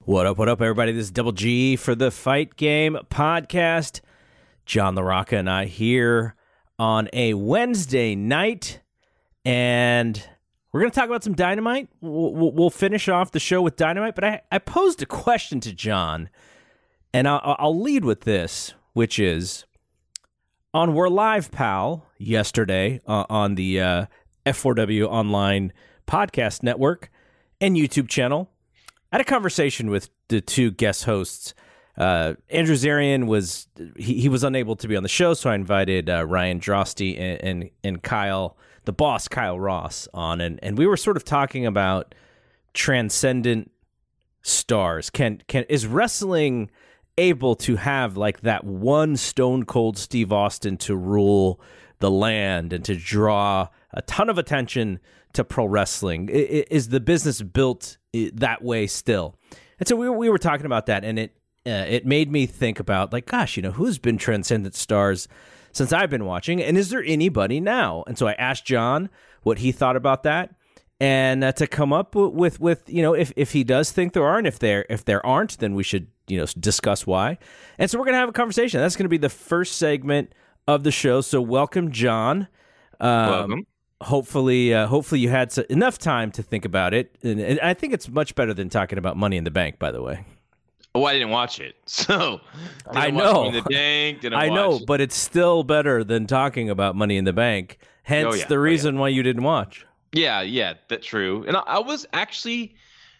What up, everybody? This is Double G for the Fight Game Podcast. John LaRocca and I here on a Wednesday night, and we're going to talk about some Dynamite. We'll finish off the show with Dynamite, but I posed a question to John, and I'll lead with this, which is, on We're Live, Pal, yesterday on the F4W Online Podcast Network and YouTube channel, I had a conversation with the two guest hosts. Andrew Zarian was unable to be on the show, so I invited Ryan Drosty and Kyle, the boss, Kyle Ross, on, and we were sort of talking about transcendent stars. Is wrestling able to have like that one Stone Cold Steve Austin to rule the land and to draw a ton of attention to pro wrestling? Is the business built that way still? And so we were talking about that, and it made me think about, like, gosh, who's been transcendent stars since I've been watching, and is there anybody now? And so I asked John what he thought about that, and to come up with if he does think there are, and if there aren't, then we should discuss why. And so we're gonna have a conversation. That's gonna be the first segment of the show. So welcome, John. Welcome. Hopefully you had enough time to think about it, and I think it's much better than talking about Money in the Bank, by the way. Oh, I didn't watch it, so I know. Money in the Bank, I know, but it's still better than talking about Money in the Bank. Hence the reason why you didn't watch. Yeah, that's true. And I was actually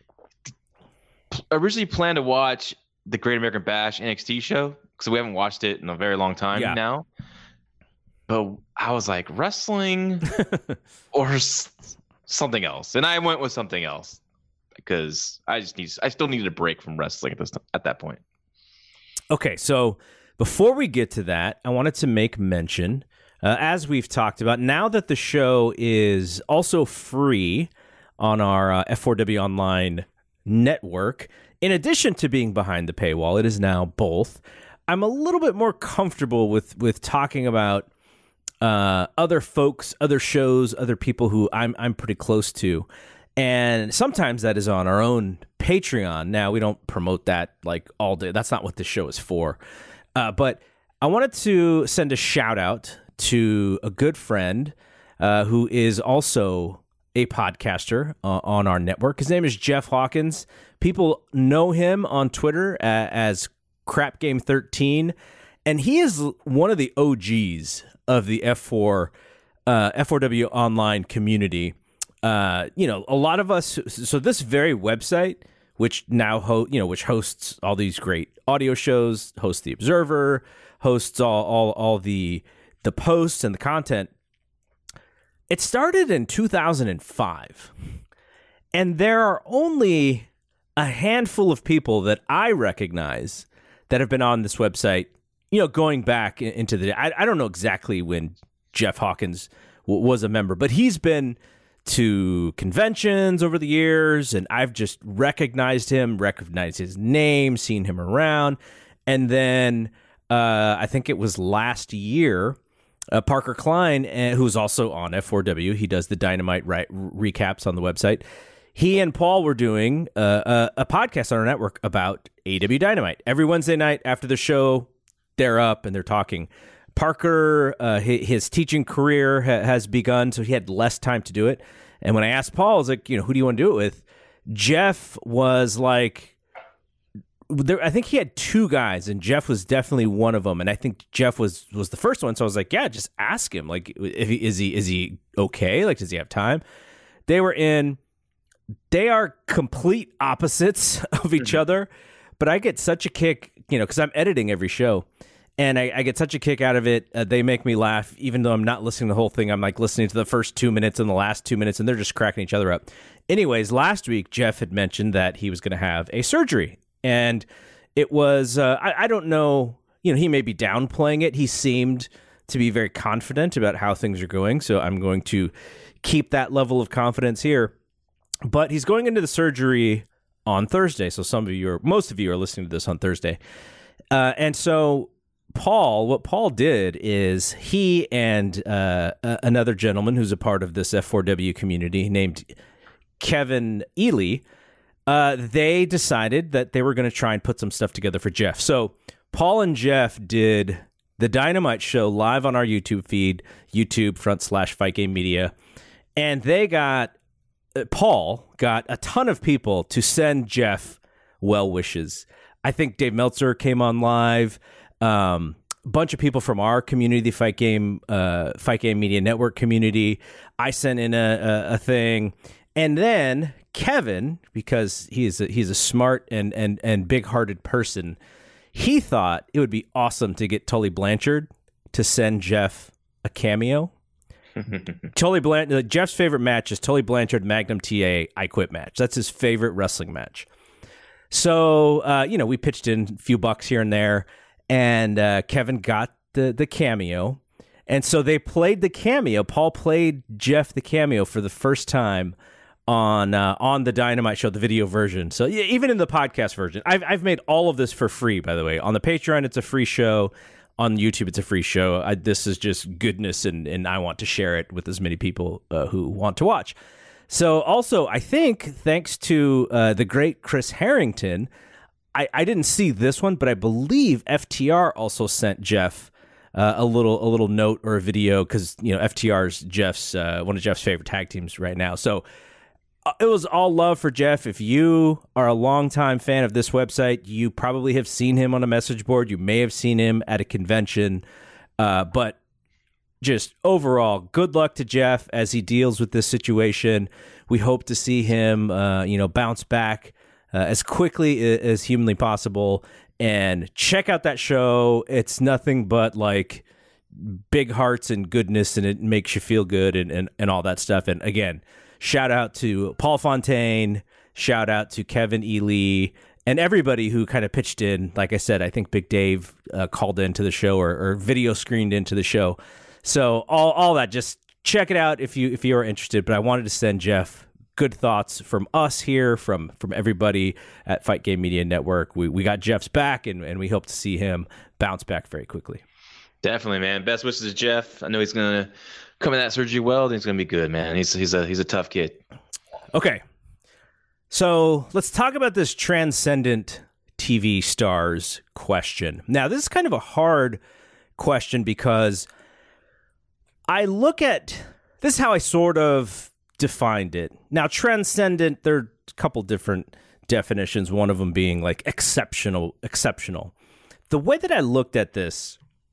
originally planned to watch the Great American Bash NXT show, because we haven't watched it in a very long time now. But I was like, wrestling or something else, and I went with something else because I still needed a break from wrestling at that point. Okay, so before we get to that, I wanted to make mention, as we've talked about, now that the show is also free on our F4W Online network, in addition to being behind the paywall, it is now both. I'm a little bit more comfortable with talking about other folks, other shows, other people who I'm pretty close to. And sometimes that is on our own Patreon. Now, we don't promote that like all day. That's not what this show is for. But I wanted to send a shout out to a good friend who is also a podcaster on our network. His name is Jeff Hawkins. People know him on Twitter as Crap Game 13. And he is one of the OGs of the F4W Online community. A lot of us. So this very website, which now which hosts all these great audio shows, hosts the Observer, hosts all the posts and the content. It started in 2005, and there are only a handful of people that I recognize that have been on this website. Going back into I don't know exactly when Jeff Hawkins was a member, but he's been to conventions over the years, and I've just recognized his name, seen him around. And then I think it was last year, Parker Klein, who's also on F4W, he does the Dynamite recaps on the website. He and Paul were doing a podcast on our network about AEW Dynamite. Every Wednesday night after the show, they're up and they're talking. Parker, his teaching career has begun, so he had less time to do it. And when I asked Paul, I was like, who do you want to do it with? Jeff was like, I think he had two guys, and Jeff was definitely one of them. And I think Jeff was the first one. So I was like, yeah, just ask him. Like, is he okay? Like, does he have time? They are complete opposites of each other, but I get such a kick, because I'm editing every show. And I get such a kick out of it. They make me laugh, even though I'm not listening to the whole thing. I'm like listening to the first 2 minutes and the last 2 minutes, and they're just cracking each other up. Anyways, last week, Jeff had mentioned that he was going to have a surgery. And it was, I don't know, he may be downplaying it. He seemed to be very confident about how things are going. So I'm going to keep that level of confidence here. But he's going into the surgery on Thursday. So most of you are listening to this on Thursday. And so what Paul did is he and another gentleman who's a part of this F4W community named Kevin Ely They decided that they were going to try and put some stuff together for Jeff. So Paul and Jeff did the Dynamite Show live on our YouTube feed, YouTube/Fight Game Media. And they got, Paul got a ton of people to send Jeff well wishes. I think Dave Meltzer came on live. A bunch of people from our community, the Fight Game Media Network community. I sent in a thing. And then Kevin, because he's a smart and big-hearted person, he thought it would be awesome to get Tully Blanchard to send Jeff a cameo. Jeff's favorite match is Tully Blanchard Magnum TA I Quit match. That's his favorite wrestling match. So, we pitched in a few bucks here and there, and Kevin got the cameo. And so they played the cameo. Paul played Jeff the cameo for the first time on the Dynamite Show, the video version. So yeah, even in the podcast version, I've made all of this for free, by the way. On the Patreon, it's a free show. On YouTube, it's a free show. This is just goodness, and I want to share it with as many people who want to watch. So also, I think, thanks to the great Chris Harrington, I didn't see this one, but I believe FTR also sent Jeff a little note or a video, because FTR's one of Jeff's favorite tag teams right now. So it was all love for Jeff. If you are a longtime fan of this website, you probably have seen him on a message board. You may have seen him at a convention. But just overall, good luck to Jeff as he deals with this situation. We hope to see him, bounce back as quickly as humanly possible. And check out that show. It's nothing but like big hearts and goodness, and it makes you feel good and all that stuff. And again, shout out to Paul Fontaine, shout out to Kevin E. Lee, and everybody who kind of pitched in. Like I said, I think Big Dave called into the show or video screened into the show. So all that, just check it out if you are interested. But I wanted to send Jeff good thoughts from us here, from everybody at Fight Game Media Network. We got Jeff's back, and we hope to see him bounce back very quickly. Definitely, man. Best wishes to Jeff. I know he's going to come in that surgery well. I think it's going to be good, man. He's a tough kid. Okay. So let's talk about this transcendent TV stars question. Now, this is kind of a hard question because I look at this is how I sort of defined it. Now, transcendent, there are a couple different definitions, one of them being like exceptional. The way that I looked at this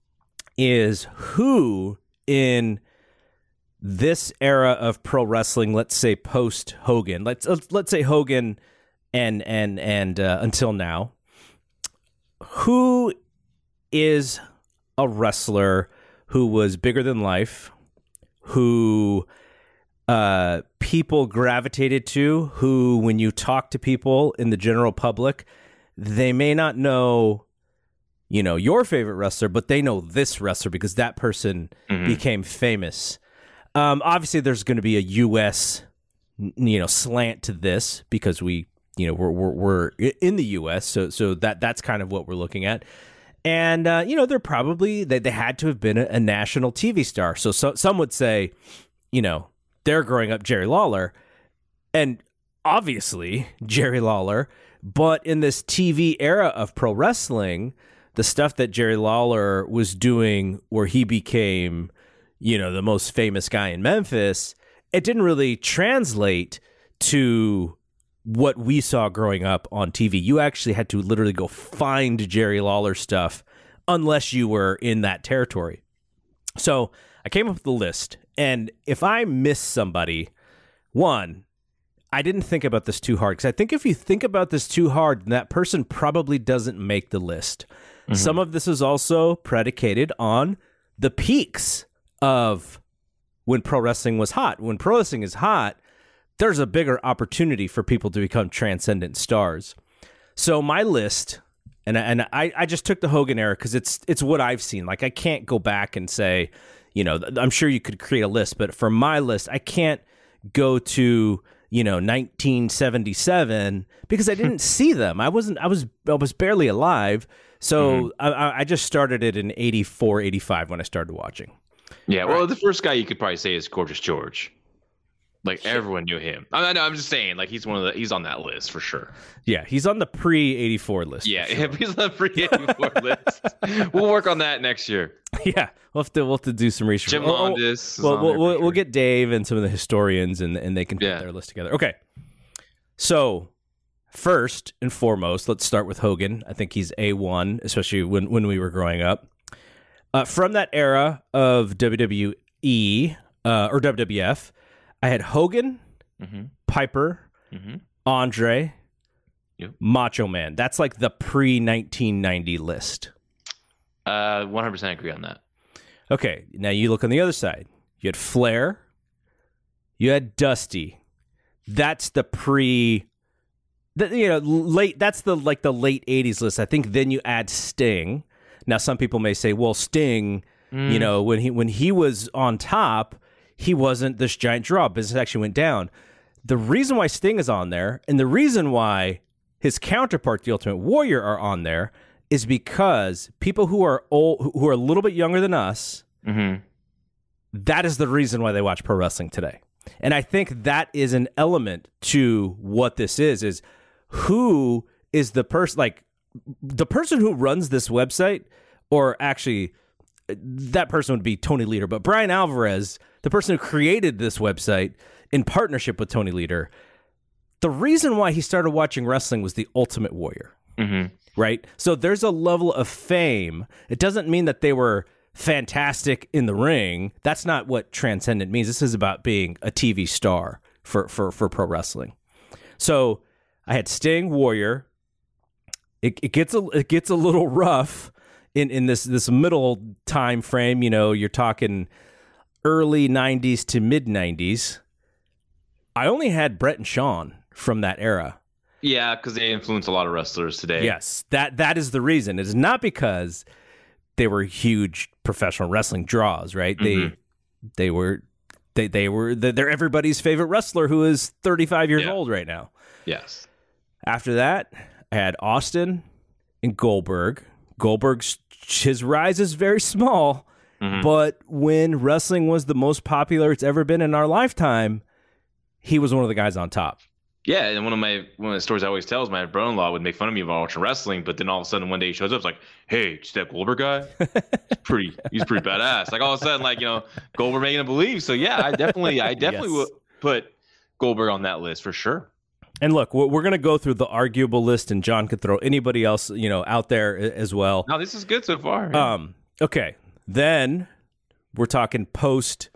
is who in this era of pro wrestling, let's say post Hogan, let's say Hogan and until now, who is a wrestler who was bigger than life, who people gravitated to, who when you talk to people in the general public, they may not know your favorite wrestler, but they know this wrestler because that person became famous. Obviously, there's going to be a U.S. Slant to this because we're in the U.S. So that's kind of what we're looking at. And they're probably they had to have been a national TV star. So some would say, they're growing up Jerry Lawler, and obviously Jerry Lawler. But in this TV era of pro wrestling, the stuff that Jerry Lawler was doing where he became, the most famous guy in Memphis, it didn't really translate to what we saw growing up on TV. You actually had to literally go find Jerry Lawler stuff unless you were in that territory. So I came up with the list, and if I miss somebody, one, I didn't think about this too hard, because I think if you think about this too hard, then that person probably doesn't make the list. Mm-hmm. Some of this is also predicated on the peaks of when pro wrestling was hot. When pro wrestling is hot, there's a bigger opportunity for people to become transcendent stars. So my list, and I just took the Hogan era because it's what I've seen. Like, I can't go back and say, I'm sure you could create a list, but for my list, I can't go to 1977 because I didn't see them. I was barely alive. So I just started it in 84, 85 when I started watching. Yeah, well, the first guy you could probably say is Gorgeous George. Like everyone knew him. I know. I'm just saying, like he's on that list for sure. Yeah, he's on the pre-'84 list. Yeah, sure. he's on the pre-'84 list. We'll work on that next year. Yeah, we'll have to do some research. Jim Londos. We'll get Dave and some of the historians, and they can put their list together. Okay, so first and foremost, let's start with Hogan. I think he's A1, especially when we were growing up. From that era of WWE or WWF, I had Hogan, Piper, Andre, Macho Man. That's like the pre-1990 list. 100% agree on that. Okay, now you look on the other side. You had Flair. You had Dusty. That's the late. That's the late '80s list. I think then you add Sting. Now some people may say, well, Sting, when he was on top, he wasn't this giant draw. Business actually went down. The reason why Sting is on there, and the reason why his counterpart, the Ultimate Warrior, are on there, is because people who are old, who are a little bit younger than us, that is the reason why they watch pro wrestling today. And I think that is an element to what this is who is the person, like the person who runs this website, or actually that person would be Tony Leader, but Brian Alvarez, the person who created this website in partnership with Tony Leader, the reason why he started watching wrestling was the Ultimate Warrior. Right? So there's a level of fame. It doesn't mean that they were fantastic in the ring. That's not what transcendent means. This is about being a TV star for pro wrestling. So I had Sting, Warrior. It gets a little rough in this middle time frame. You're talking early 90s to mid 90s. I only had Bret and Shawn from that era. Yeah, because they influence a lot of wrestlers today. Yes, that is the reason. It is not because they were huge professional wrestling draws, right? They're everybody's favorite wrestler who is 35 years old right now. Yes. After that, I had Austin and Goldberg. His rise is very small, but when wrestling was the most popular it's ever been in our lifetime, he was one of the guys on top. Yeah, and one of the stories I always tell is my brother-in-law would make fun of me while watching wrestling, but then all of a sudden one day he shows up, it's like, hey, did you see that Goldberg guy? He's pretty badass. Like all of a sudden, Goldberg making him believe. So yeah, I definitely would put Goldberg on that list for sure. And look, we're going to go through the arguable list, and John could throw anybody else, out there as well. No, this is good so far. Yeah. Okay, then we're talking post,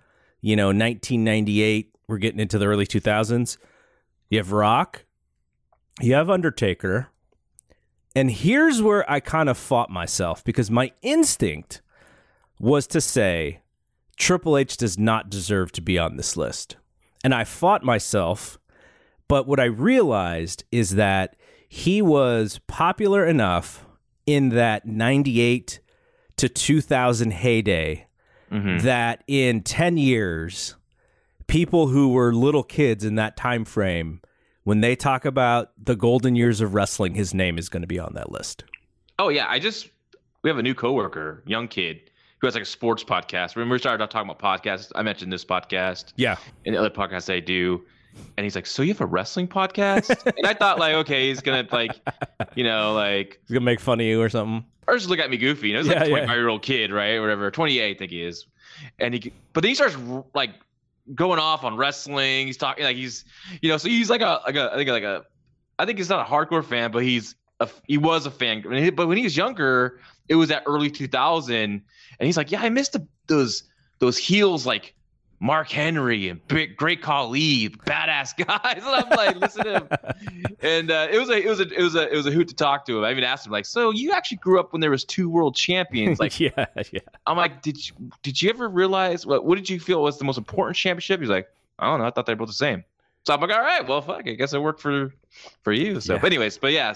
1998. We're getting into the early 2000s. You have Rock, you have Undertaker, and here's where I kind of fought myself, because my instinct was to say Triple H does not deserve to be on this list. And I fought myself, but what I realized is that he was popular enough in that 98 to 2000 heyday that in 10 years... people who were little kids in that time frame, when they talk about the golden years of wrestling, his name is going to be on that list. Oh yeah, we have a new coworker, young kid, who has like a sports podcast. Remember, we started talking about podcasts. I mentioned this podcast, and the other podcasts I do, and he's like, "So you have a wrestling podcast?" And I thought, like, okay, he's gonna he's gonna make fun of you or something, or just look at me goofy. It's like a 25-year-old kid, right, or whatever, 28, I think he is, but then he starts like going off on wrestling. He's talking like he's, so he's like I think he's not a hardcore fan, but he was a fan. But when he was younger, it was that early 2000, and he's like, yeah, I missed those heels like Mark Henry and Great Khali, badass guys. And I'm like, listen to him, and it was a hoot to talk to him. I even asked him, like, so you actually grew up when there was 2 world champions? Like, yeah. I'm like, did you ever realize what did you feel was the most important championship? He's like, I don't know, I thought they were both the same. So I'm like, all right, well, fuck, I guess it worked for you. So, but anyways,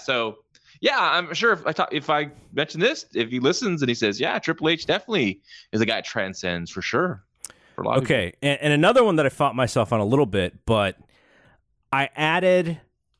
I'm sure if I mention this, if he listens and he says, yeah, Triple H definitely is a guy that transcends for sure. Okay, and another one that I fought myself on a little bit, but I added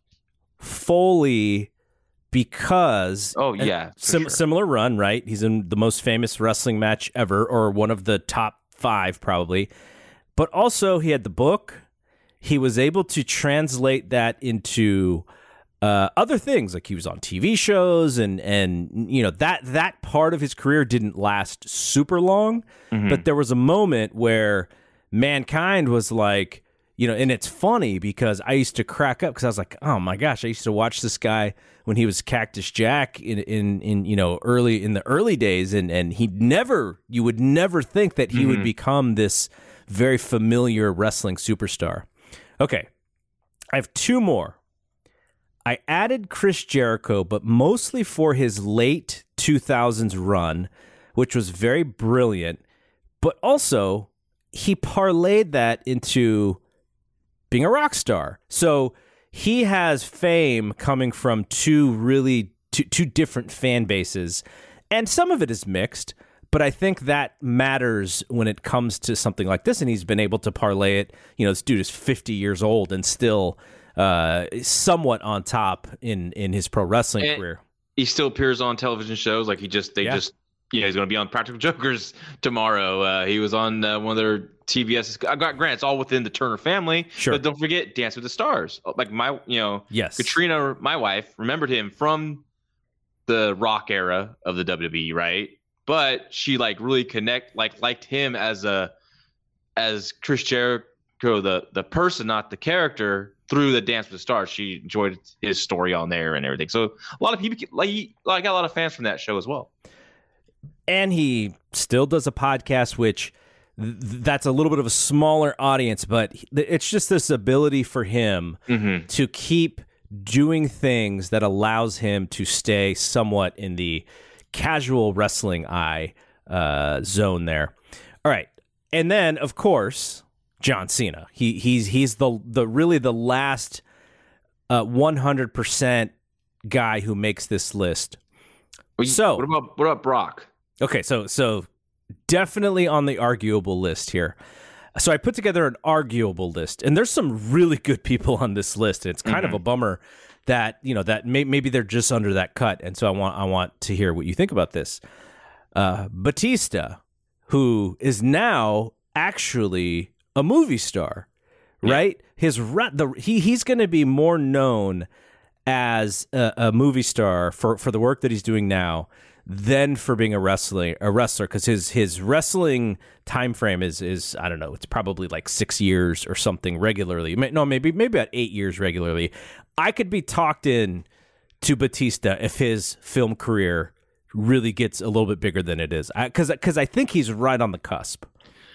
Foley because similar run, right? He's in the most famous wrestling match ever, or one of the top 5 probably. But also he had the book, he was able to translate that into other things. Like he was on TV shows and that part of his career didn't last super long, but there was a moment where Mankind was like, and it's funny because I used to crack up because I was like, oh my gosh, I used to watch this guy when he was Cactus Jack in the early days, and you would never think that he would become this very familiar wrestling superstar. Okay, I have two more. I added Chris Jericho, but mostly for his late 2000s run, which was very brilliant, but also he parlayed that into being a rock star. So he has fame coming from two different fan bases, and some of it is mixed, but I think that matters when it comes to something like this, and he's been able to parlay it. This dude is 50 years old and still somewhat on top in his pro wrestling career. He still appears on television shows. Like he's going to be on Practical Jokers tomorrow. He was on one of their TBS. Granted, it's all within the Turner family. Sure. But don't forget Dance with the Stars. Like yes. Katrina, my wife, remembered him from the Rock era of the WWE, right? But she really liked him as Chris Jericho, the person, not the character, through the Dance with the Stars. She enjoyed his story on there and everything. So a lot of people, I got a lot of fans from that show as well. And he still does a podcast, which that's a little bit of a smaller audience, but it's just this ability for him to keep doing things that allows him to stay somewhat in the casual wrestling eye zone there. All right. And then, of course, John Cena. He's the really the last 100% guy who makes this list. So what about Brock? Okay, so definitely on the arguable list here. So I put together an arguable list, and there's some really good people on this list. It's kind of a bummer that that maybe they're just under that cut, and so I want to hear what you think about this. Batista, who is now actually a movie star, right? He's going to be more known as a movie star for the work that he's doing now than for being a wrestler, because his wrestling time frame is I don't know, it's probably like 6 years or something regularly. No, maybe about 8 years regularly. I could be talked in to Batista if his film career really gets a little bit bigger than it is, because I think he's right on the cusp.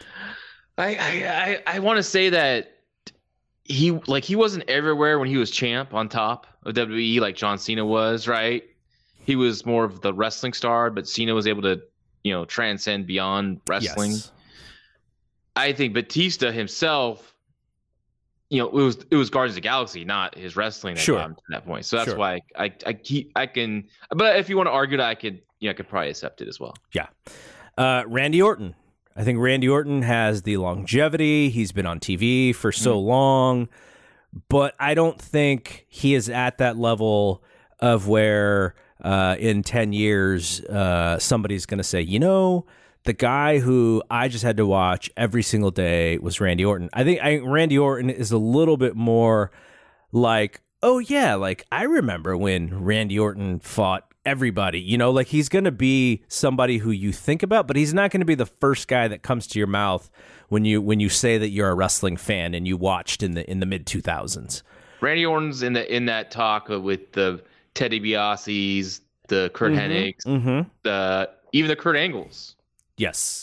I want to say that he wasn't everywhere when he was champ on top of WWE like John Cena was, right? He was more of the wrestling star, but Cena was able to, transcend beyond wrestling. Yes. I think Batista himself, it was Guardians of the Galaxy, not his wrestling that got him to that point. So that's why I can. But if you want to argue that, I could probably accept it as well. Yeah, Randy Orton. I think Randy Orton has the longevity. He's been on TV for so long, but I don't think he is at that level of where in 10 years somebody's going to say, the guy who I just had to watch every single day was Randy Orton. I think Randy Orton is a little bit more like, oh yeah, like I remember when Randy Orton fought everybody, he's going to be somebody who you think about, but he's not going to be the first guy that comes to your mouth when you say that you're a wrestling fan and you watched in the mid 2000s. Randy Orton's in that talk with the Teddy DiBiase's, the Kurt Hennigs, even the Kurt Angles. Yes.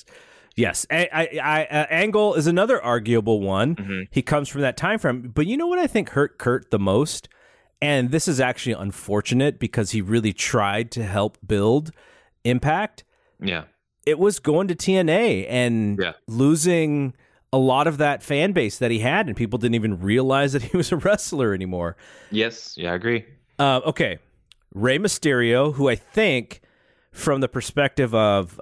Angle is another arguable one. He comes from that time frame, but you know what I think hurt Kurt the most? And this is actually unfortunate because he really tried to help build Impact. Yeah. It was going to TNA and losing a lot of that fan base that he had, and people didn't even realize that he was a wrestler anymore. Yes. Yeah, I agree. Okay. Rey Mysterio, who I think from the perspective of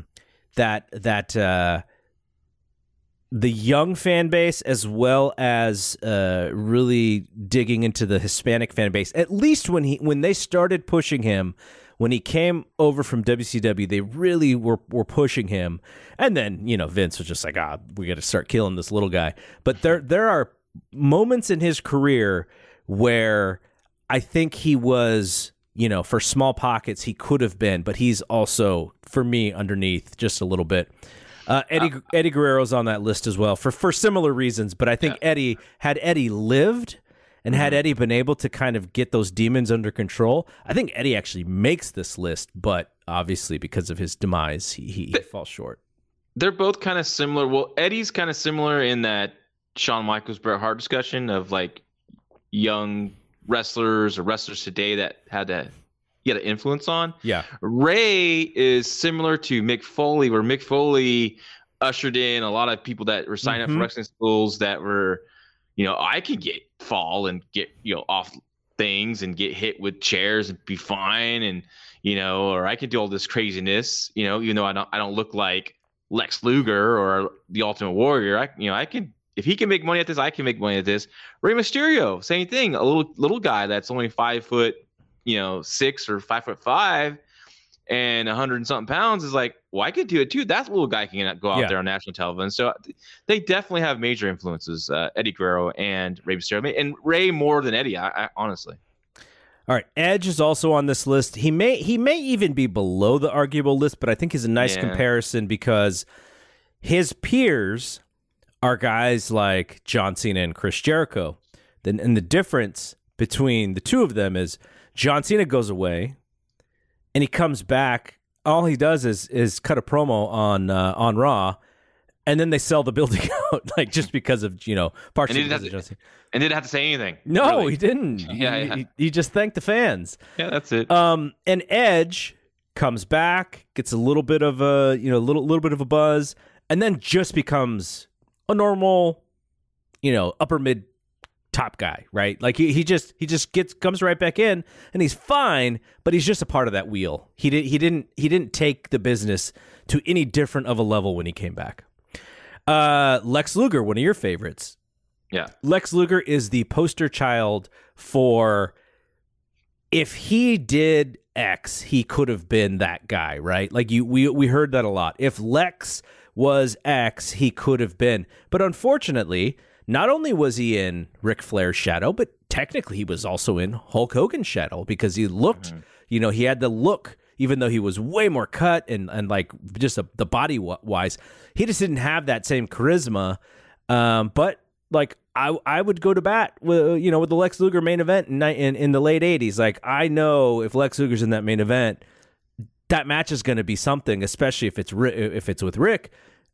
the young fan base, as well as really digging into the Hispanic fan base. At least when they started pushing him, when he came over from WCW, they really were pushing him. And then Vince was just like, we got to start killing this little guy. But there are moments in his career where I think he was, for small pockets, he could have been, but he's also, for me, underneath just a little bit. Eddie Guerrero's on that list as well for similar reasons, but I think had Eddie lived and had Eddie been able to kind of get those demons under control, I think Eddie actually makes this list, but obviously because of his demise, he falls short. They're both kind of similar. Well, Eddie's kind of similar in that Shawn Michaels, Bret Hart discussion of like young wrestlers or wrestlers today that had an influence on. Yeah. Ray is similar to Mick Foley, where Mick Foley ushered in a lot of people that were signing up for wrestling schools that were, I could fall and get, off things and get hit with chairs and be fine. And, or I could do all this craziness, even though I don't look like Lex Luger or the Ultimate Warrior. I can, if he can make money at this, I can make money at this. Rey Mysterio, same thing. A little guy that's only 5'6" or 5'5" and 100 and something pounds is like, well, I could do it too. That little guy can go out there on national television. So they definitely have major influences, Eddie Guerrero and Rey Mysterio, and Rey more than Eddie, I honestly. All right, Edge is also on this list. He may even be below the arguable list, but I think he's a nice comparison because his peers are guys like John Cena and Chris Jericho. And the difference between the two of them is John Cena goes away and he comes back. All he does is cut a promo on Raw, and then they sell the building out, like just because of partially because of John Cena. And didn't have to say anything. No, really. He didn't. He just thanked the fans. Yeah, that's it. And Edge comes back, gets a little bit of a little bit of a buzz, and then just becomes a normal, upper mid top guy, right? Like he just comes right back in and he's fine, but he's just a part of that wheel. He didn't take the business to any different of a level when he came back. Lex Luger, one of your favorites. Yeah. Lex Luger is the poster child for if he did X, he could have been that guy, right? Like we heard that a lot. If Lex was X, he could have been. But unfortunately, not only was he in Ric Flair's shadow, but technically he was also in Hulk Hogan's shadow because he looked, he had the look, even though he was way more cut and like just the body wise, he just didn't have that same charisma. But like I would go to bat with with the Lex Luger main event in the late 80s. Like I know if Lex Luger's in that main event, that match is going to be something, especially if it's with Rick.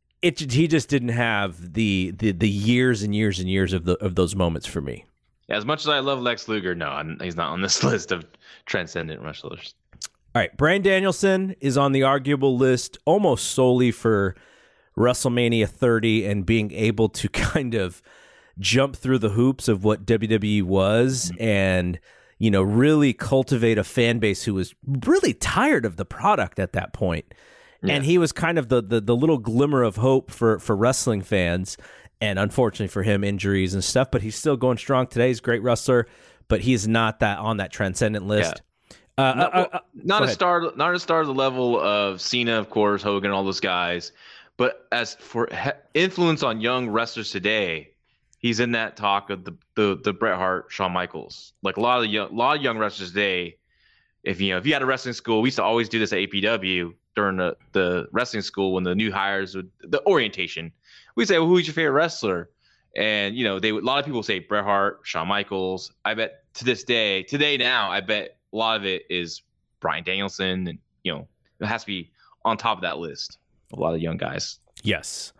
He just didn't have the years and years and years of those moments for me. Yeah, as much as I love Lex Luger, no, he's not on this list of transcendent wrestlers. All right, Bryan Danielson is on the arguable list almost solely for WrestleMania 30 and being able to kind of jump through the hoops of what WWE was and really cultivate a fan base who was really tired of the product at that point. Yeah. And he was kind of the little glimmer of hope for wrestling fans. And unfortunately for him, injuries and stuff, but he's still going strong today. He's a great wrestler, but he's not on that transcendent list. Yeah. Not a star of the level of Cena, of course, Hogan, all those guys. But as for influence on young wrestlers today, he's in that talk of the Bret Hart, Shawn Michaels. Like a lot of young wrestlers today. If you had a wrestling school, we used to always do this at APW during the wrestling school when the new hires would the orientation. We'd say, well, who's your favorite wrestler? And a lot of people say Bret Hart, Shawn Michaels. I bet today now, I bet a lot of it is Bryan Danielson, and it has to be on top of that list. A lot of young guys. Yes.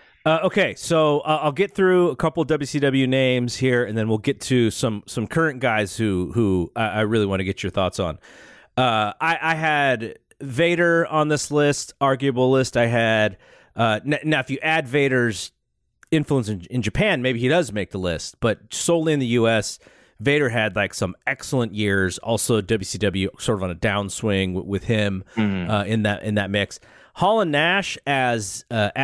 Okay, so I'll get through a couple of WCW names here, and then we'll get to some current guys who I really want to get your thoughts on. I had Vader on this list, arguable list. I had now if you add Vader's influence in Japan, maybe he does make the list, but solely in the U.S., Vader had like some excellent years. Also, WCW sort of on a downswing with him in that mix. Hall and Nash as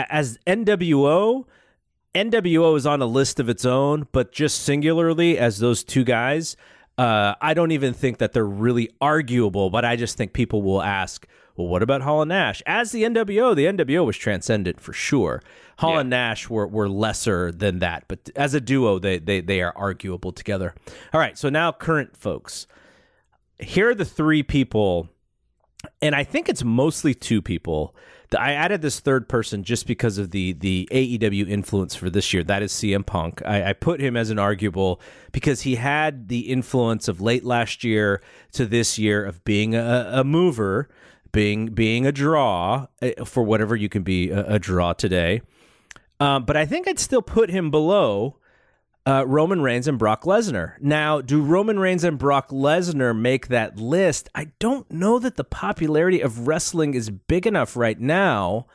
NWO. NWO is on a list of its own, but just singularly as those two guys. I don't even think that they're really arguable, but I just think people will ask, well, what about Hall and Nash? As the NWO was transcendent for sure. Hall and Nash were lesser than that, but as a duo, they are arguable together. All right, so now current folks. Here are the three people, and I think it's mostly two people. I added this third person just because of the AEW influence for this year. That is CM Punk. I put him as an arguable because he had the influence of late last year to this year of being a mover, being a draw for whatever you can be a draw today. But I think I'd still put him below Roman Reigns and Brock Lesnar. Now, do Roman Reigns and Brock Lesnar make that list? I don't know that the popularity of wrestling is big enough right now,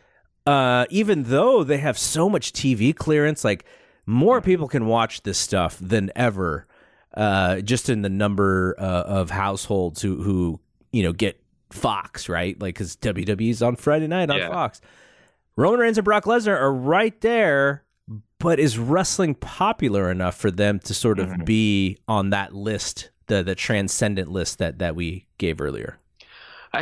even though they have so much TV clearance. Like, more people can watch this stuff than ever, just in the number of households who get Fox, right? Like, because WWE's on Friday night on Fox. Roman Reigns and Brock Lesnar are right there. But is wrestling popular enough for them to sort of be on that list, the transcendent list that we gave earlier? I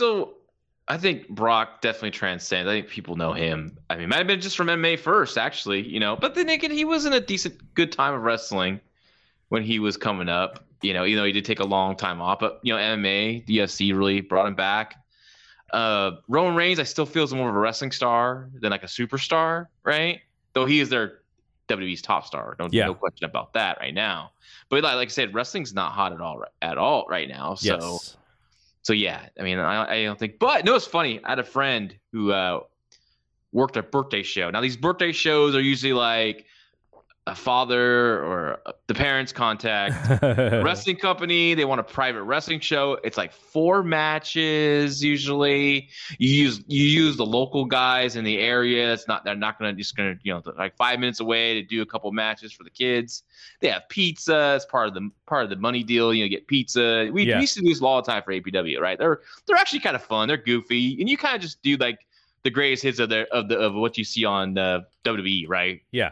think Brock definitely transcends. I think people know him. I mean, might have been just from MMA first, actually, But then again, he was in a good time of wrestling when he was coming up. Even though he did take a long time off, but MMA, the UFC really brought him back. Roman Reigns, I still feel is more of a wrestling star than like a superstar, right? Though he is their WWE's top star, no question about that right now. But like I said, wrestling's not hot at all right now. So yeah, I mean, I don't think. But no, it's funny. I had a friend who worked a birthday show. Now these birthday shows are usually like a father or the parents contact wrestling company. They want a private wrestling show. It's like 4 matches usually. You use the local guys in the area. They're not gonna like 5 minutes away to do a couple matches for the kids. They have pizza as part of the money deal. Get pizza. We used to do this all the time for APW, right? They're actually kind of fun. They're goofy, and you kind of just do like the greatest hits of what you see on the WWE, right? Yeah,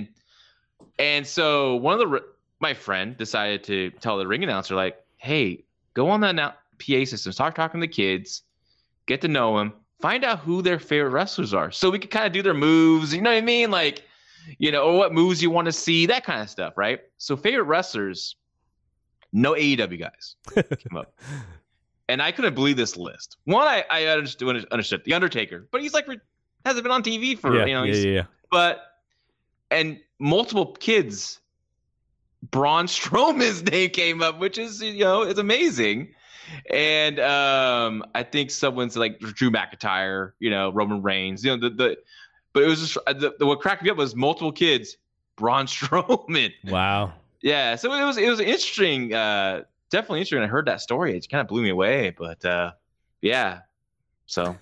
And so my friend decided to tell the ring announcer, like, hey, go on that PA system, start talking to the kids, get to know them, find out who their favorite wrestlers are. So we could kind of do their moves, you know what I mean? Like, or what moves you want to see, that kind of stuff, right? So favorite wrestlers, no AEW guys came up. And I couldn't believe this list. One, I understood The Undertaker, but he's like, hasn't been on TV for, But, and multiple kids, Braun Strowman's name came up, which is, it's amazing. And I think someone's like Drew McIntyre, Roman Reigns, but it was just what cracked me up was multiple kids, Braun Strowman. Wow. Yeah. So it was interesting. Definitely interesting. I heard that story. It kind of blew me away, but yeah. So.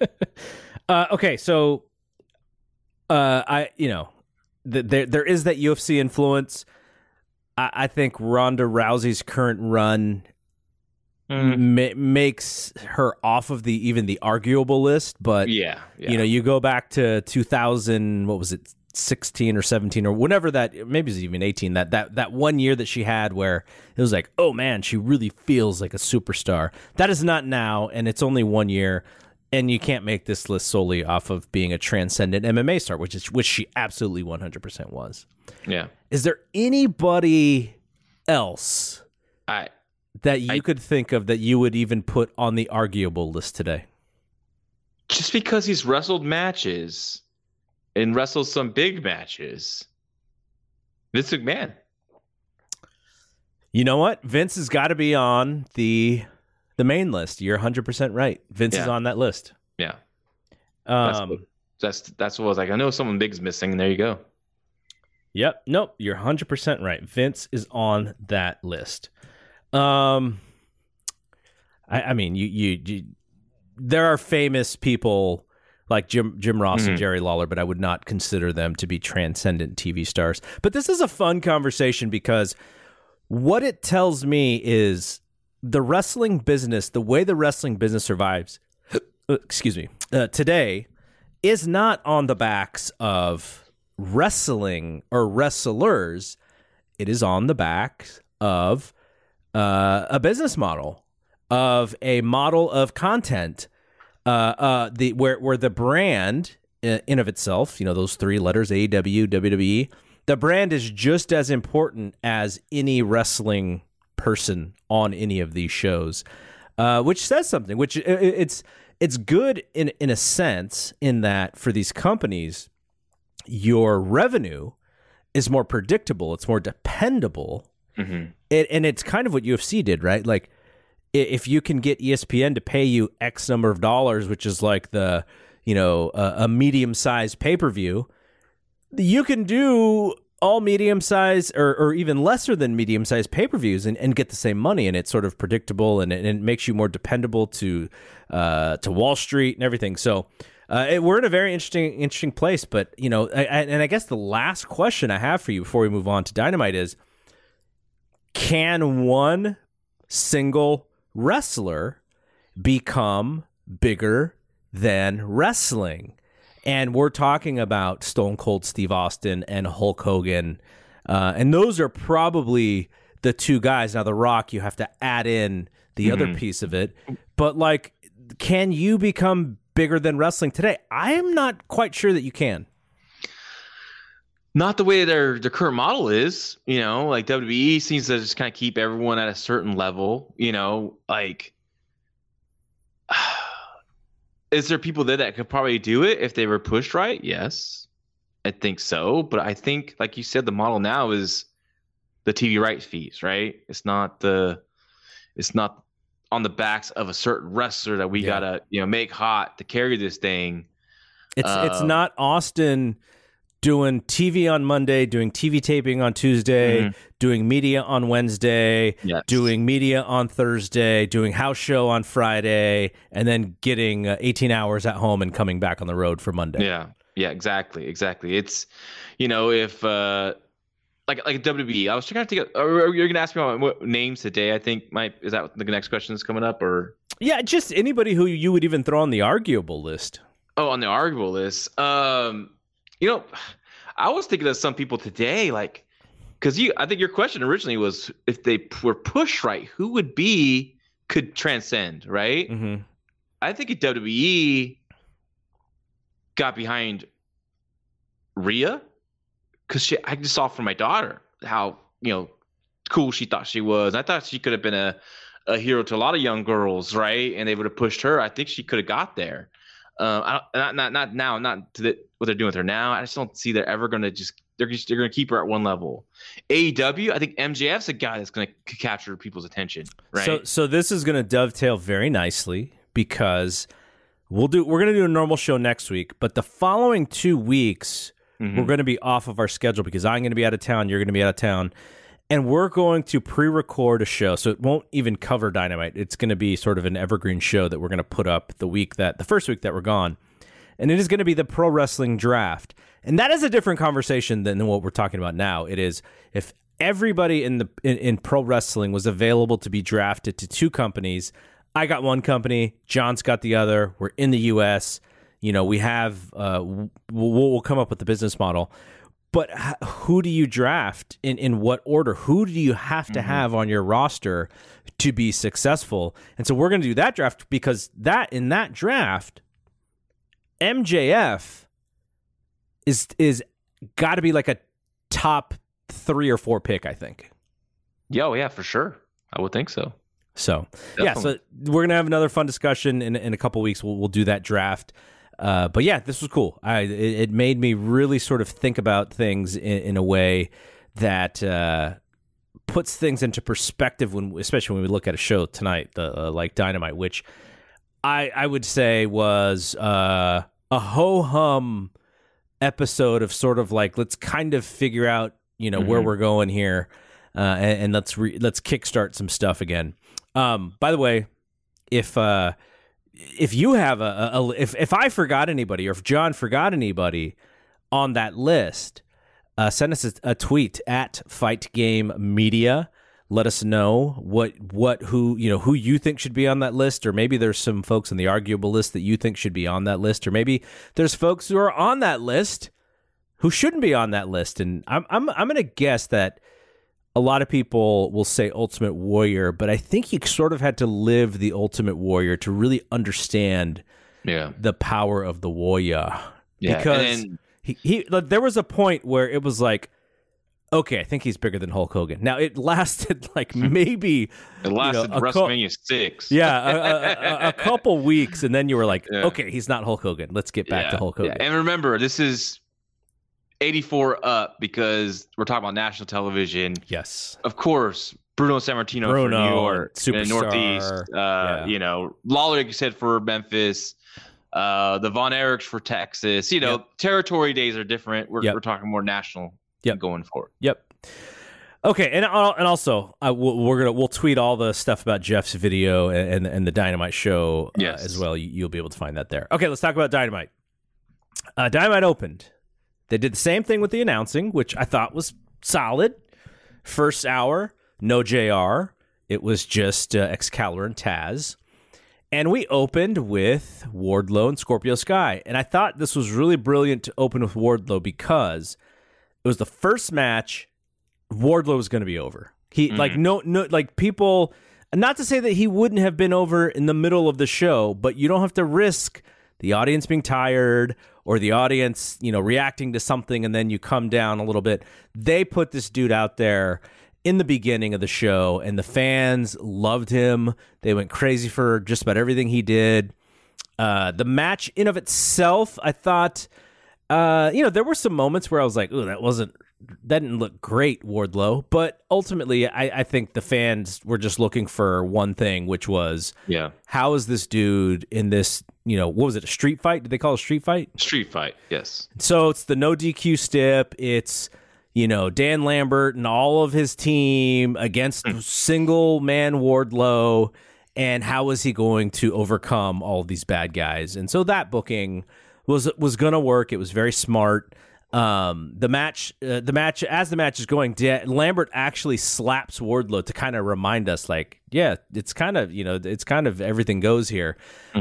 Okay. So there is that UFC influence. I think Ronda Rousey's current run makes her off of even the arguable list. But you go back to 2000, what was it, 16 or 17 or whenever that, maybe it's even 18. That 1 year that she had where it was like, oh man, she really feels like a superstar. That is not now, and it's only 1 year. And you can't make this list solely off of being a transcendent MMA star, which she absolutely 100% was. Yeah. Is there anybody else that you could think of that you would even put on the arguable list today? Just because he's wrestled matches and wrestled some big matches, Vince McMahon. You know what? Vince has got to be on the main list. You're 100% right. Vince is on that list. Yeah. That's what I was like. I know someone big is missing, and there you go. Yep. Nope. You're 100% right. Vince is on that list. I mean, you there are famous people like Jim Ross and Jerry Lawler, but I would not consider them to be transcendent TV stars. But this is a fun conversation because what it tells me is the wrestling business, the way the wrestling business survives, today is not on the backs of wrestling or wrestlers. It is on the backs of a business model, of a model of content, where the brand in of itself, those three letters, AEW, WWE, the brand is just as important as any wrestling person on any of these shows, which says something. Which it's good in a sense, in that for these companies, your revenue is more predictable, it's more dependable, and it's kind of what UFC did, right? Like, if you can get ESPN to pay you X number of dollars, which is like the a medium-sized pay-per-view, you can do all medium-sized or even lesser than medium-sized pay-per-views and get the same money, and it's sort of predictable, and it makes you more dependable to Wall Street and everything. So we're in a very interesting place. But I guess the last question I have for you before we move on to Dynamite is: can one single wrestler become bigger than wrestling? And we're talking about Stone Cold Steve Austin and Hulk Hogan. And those are probably the two guys. Now, The Rock, you have to add in the other piece of it. But, like, can you become bigger than wrestling today? I am not quite sure that you can. Not the way their current model is. Like WWE seems to just kind of keep everyone at a certain level. Like... Is there people there that could probably do it if they were pushed right? Yes, I think so. But I think, like you said, the model now is the TV rights fees, right? It's not on the backs of a certain wrestler that we gotta make hot to carry this thing. It's not Austin doing TV on Monday, doing TV taping on Tuesday, doing media on Wednesday, doing media on Thursday, doing house show on Friday, and then getting 18 hours at home and coming back on the road for Monday. Yeah, exactly. It's, if like WWE, I was trying to think of, you're going to ask me about what names today. I think is that the next question that's coming up, or? Yeah, just anybody who you would even throw on the arguable list. Oh, on the arguable list. I was thinking of some people today, like, because I think your question originally was if they were pushed right, who could transcend, right? I think if WWE got behind Rhea, because I just saw from my daughter how cool she thought she was. I thought she could have been a hero to a lot of young girls, right? And they would have pushed her. I think she could have got there. Not now, not to what they're doing with her now. I just don't see they're ever going to they're going to keep her at one level. AEW, I think MJF's a guy that's going to capture people's attention, right? So this is going to dovetail very nicely, because we're going to do a normal show next week, but the following 2 weeks we're going to be off of our schedule because I'm going to be out of town, you're going to be out of town. And we're going to pre-record a show, so it won't even cover Dynamite. It's going to be sort of an evergreen show that we're going to put up the first week that we're gone. And it is going to be the Pro Wrestling Draft. And that is a different conversation than what we're talking about now. It is, if everybody in pro wrestling was available to be drafted to two companies, I got one company, John's got the other, we're in the U.S., we have, we'll come up with the business model. But who do you draft in what order? Who do you have to have on your roster to be successful? And so we're going to do that draft, because in that draft, MJF is got to be like a top 3 or 4 pick, I think. Yeah, for sure. I would think so. So, definitely. So we're going to have another fun discussion in a couple weeks. We'll do that draft. But yeah, this was cool. It made me really sort of think about things in a way that puts things into perspective, especially when we look at a show tonight, like Dynamite, which I would say was a ho-hum episode of sort of like, let's kind of figure out where we're going here, and let's kickstart some stuff again. By the way, if you have if I forgot anybody, or if John forgot anybody on that list, send us a tweet at Fight Game Media. Let us know who you think should be on that list, or maybe there's some folks on the arguable list that you think should be on that list, or maybe there's folks who are on that list who shouldn't be on that list. And I'm going to guess that a lot of people will say Ultimate Warrior, but I think he sort of had to live the Ultimate Warrior to really understand the power of the warrior. Yeah. Because he there was a point where it was like, okay, I think he's bigger than Hulk Hogan. Now, it lasted like maybe... It lasted WrestleMania 6. Yeah, a couple weeks, and then you were like, okay, he's not Hulk Hogan. Let's get back to Hulk Hogan. Yeah. And remember, this is 84 up because we're talking about national television. Yes. Of course, Bruno Sammartino for New York, superstar, Northeast. You know, Lawler, like you said, for Memphis. The Von Erichs for Texas. You know, territory days are different. We're talking more national. Going forward. Yep. Okay, and also we'll tweet all the stuff about Jeff's video and the Dynamite show as well. You'll be able to find that there. Okay, let's talk about Dynamite. Dynamite opened. They did the same thing with the announcing, which I thought was solid. First hour, no JR. It was just Excalibur and Taz. And we opened with Wardlow and Scorpio Sky. And I thought this was really brilliant to open with Wardlow because it was the first match Wardlow was going to be over. He like people, not to say that he wouldn't have been over in the middle of the show, but you don't have to risk the audience being tired or the audience, reacting to something and then you come down a little bit. They put this dude out there in the beginning of the show and the fans loved him. They went crazy for just about everything he did. The match in of itself, I thought, there were some moments where I was like, "Ooh, that didn't look great, Wardlow." But ultimately, I think the fans were just looking for one thing, which was, how is this dude in this? What was it? A street fight? Did they call it a street fight? Street fight, yes. So it's the no DQ stip. It's Dan Lambert and all of his team against single man Wardlow, and how is he going to overcome all of these bad guys? And so that booking was going to work. It was very smart. The match as the match is going, Lambert actually slaps Wardlow to kind of remind us, like, it's kind of everything goes here.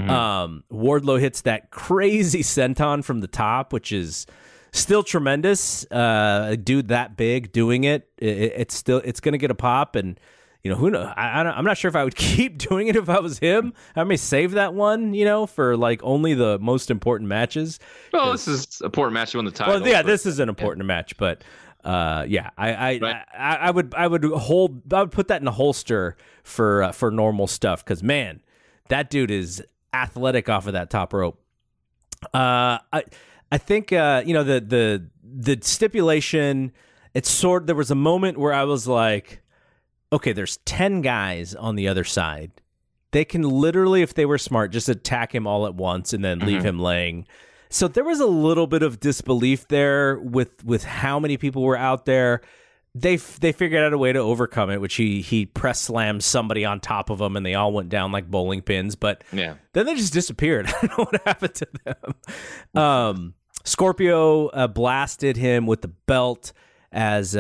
Wardlow hits that crazy senton from the top, which is still tremendous. A dude that big doing it, it's going to get a pop, and who knows? I'm not sure if I would keep doing it if I was him. I may save that one, for like only the most important matches. Well, this is an important match to win the title. Well, yeah, this is an important match, but I would put that in a holster for normal stuff because, man, that dude is athletic off of that top rope. I think the stipulation. There was a moment where I was like, okay, there's 10 guys on the other side. They can literally, if they were smart, just attack him all at once and then leave him laying. So there was a little bit of disbelief there with how many people were out there. They figured out a way to overcome it, which he press slammed somebody on top of them and they all went down like bowling pins. But then they just disappeared. I don't know what happened to them. Scorpio blasted him with the belt as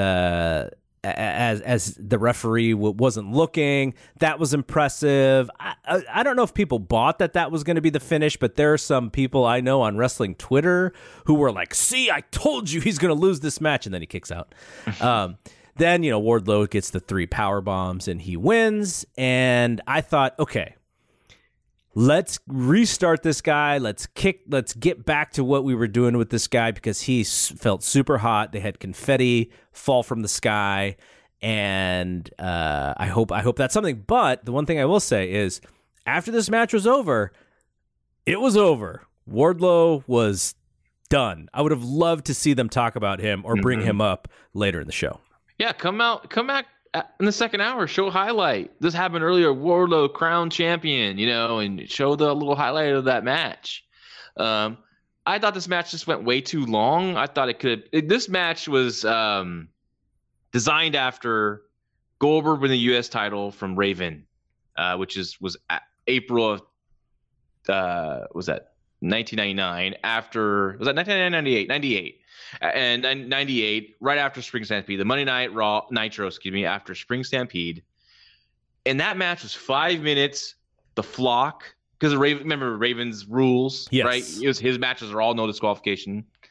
the referee wasn't looking. That was impressive. I don't know if people bought that was going to be the finish, but there are some people I know on wrestling Twitter who were like, see, I told you he's going to lose this match, and then he kicks out. Then, Wardlow gets the 3 power bombs and he wins, and I thought, okay, let's restart this guy. Let's get back to what we were doing with this guy because he felt super hot. They had confetti fall from the sky, and I hope that's something. But the one thing I will say is, after this match was over, it was over. Wardlow was done. I would have loved to see them talk about him or bring him up later in the show. Yeah, come back in the second hour, show a highlight. This happened earlier. Wardlow crown champion, and show the little highlight of that match. I thought this match just went way too long. I thought this match was designed after Goldberg winning the U.S. title from Raven, which was April of was that 1999? Was that 1998? 98. And 98, right after Spring Stampede, the Monday Night Raw Nitro, after Spring Stampede. And that match was 5 minutes. The flock, because remember Raven's rules, right? His matches are all no disqualification.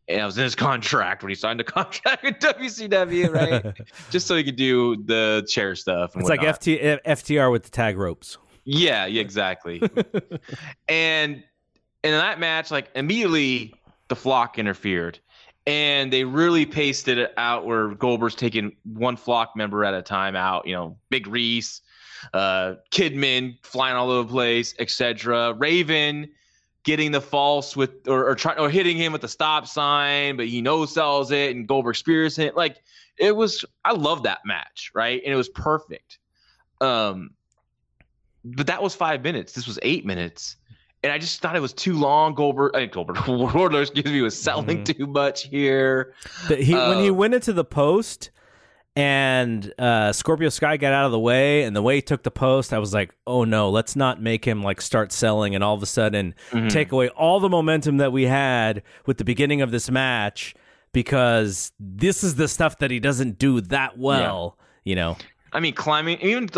And I was in his contract when he signed the contract with WCW, right? Just so he could do the chair stuff. And it's whatnot. Like FTR with the tag ropes. Yeah, exactly. And in that match, like immediately the Flock interfered. And they really paced it out where Goldberg's taking one Flock member at a time out. You know, Big Reese, Kidman flying all over the place, etc. Raven getting the false with or hitting him with the stop sign, but he no-sells it, and Goldberg spears it. Like it was, I love that match, right? And it was perfect. But that was 5 minutes. This was 8 minutes. And I just thought it was too long. Wardlow, excuse me, was selling too much here. When he went into the post and Scorpio Sky got out of the way, and the way he took the post, I was like, oh no, let's not make him like start selling and all of a sudden take away all the momentum that we had with the beginning of this match, because this is the stuff that he doesn't do that well, you know? I mean, climbing to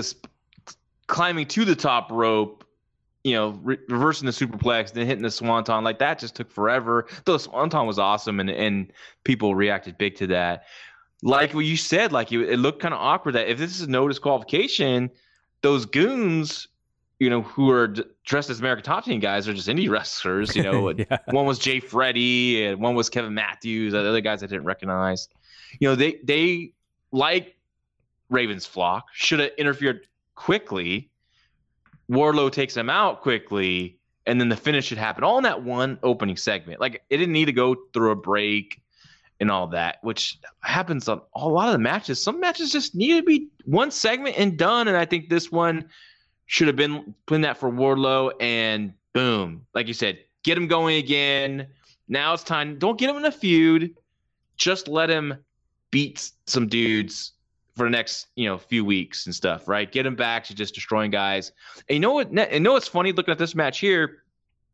the top rope, you know, reversing the superplex, then hitting the swanton, like that just took forever. Though swanton was awesome, and people reacted big to that. Like what you said, like it looked kind of awkward that if this is no disqualification, those goons, you know, who are dressed as American Top Team guys are just indie wrestlers. You know, one was Jay Freddy and one was Kevin Matthews. The other guys I didn't recognize. You know, they like Raven's Flock should have interfered quickly. Wardlow takes him out quickly, and then the finish should happen all in that one opening segment. Like it didn't need to go through a break and all that, which happens on a lot of the matches. Some matches just need to be one segment and done, and I think this one should have been putting that for Wardlow, and boom, like you said, get him going again. Now it's time. Don't get him in a feud. Just let him beat some dudes for the next, you know, few weeks and stuff, right? Get him back to just destroying guys. And you know what? And know what's funny looking at this match here?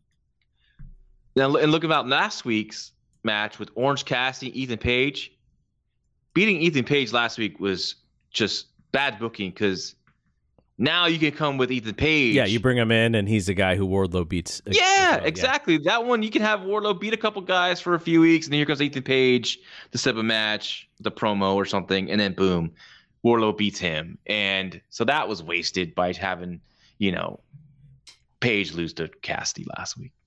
Now, and looking about last week's match with Orange Cassidy, Ethan Page. Beating Ethan Page last week was just bad booking, because now you can come with Ethan Page. Yeah, you bring him in, and he's the guy who Wardlow beats. Yeah, exactly. Yeah. That one, you can have Wardlow beat a couple guys for a few weeks, and then here comes Ethan Page to set up a match, the promo or something, and then boom, Wardlow beats him. And so that was wasted by having, you know, Page lose to Cassidy last week.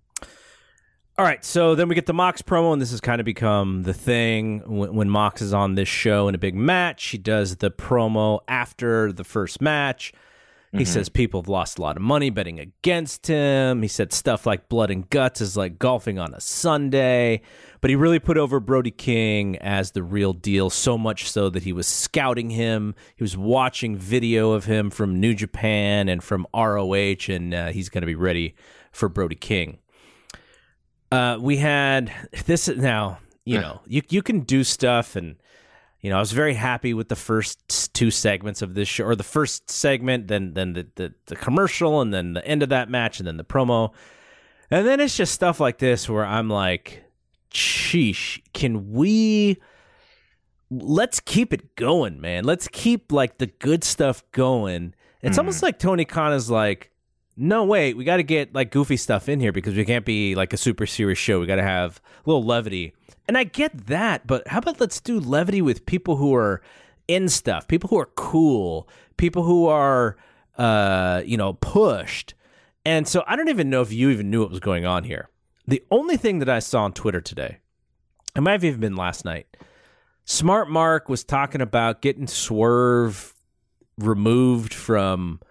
All right, so then we get the Mox promo, and this has kind of become the thing when Mox is on this show in a big match. He does the promo after the first match. He says people have lost a lot of money betting against him. He said stuff like blood and guts is like golfing on a Sunday. But he really put over Brody King as the real deal, so much so that he was scouting him. He was watching video of him from New Japan and from ROH, and he's going to be ready for Brody King. We had this now, you know, you can do stuff, and, you know, I was very happy with the first two segments of this show, or the first segment, then the commercial, and then the end of that match, and then the promo. And then it's just stuff like this where I'm like, sheesh, let's keep it going, man. Let's keep like the good stuff going. It's almost like Tony Khan is like, no, wait, we got to get like goofy stuff in here because we can't be like a super serious show. We got to have a little levity. And I get that, but how about let's do levity with people who are in stuff, people who are cool, people who are, you know, pushed. And so I don't even know if you even knew what was going on here. The only thing that I saw on Twitter today, it might have even been last night, Smart Mark was talking about getting Swerve removed from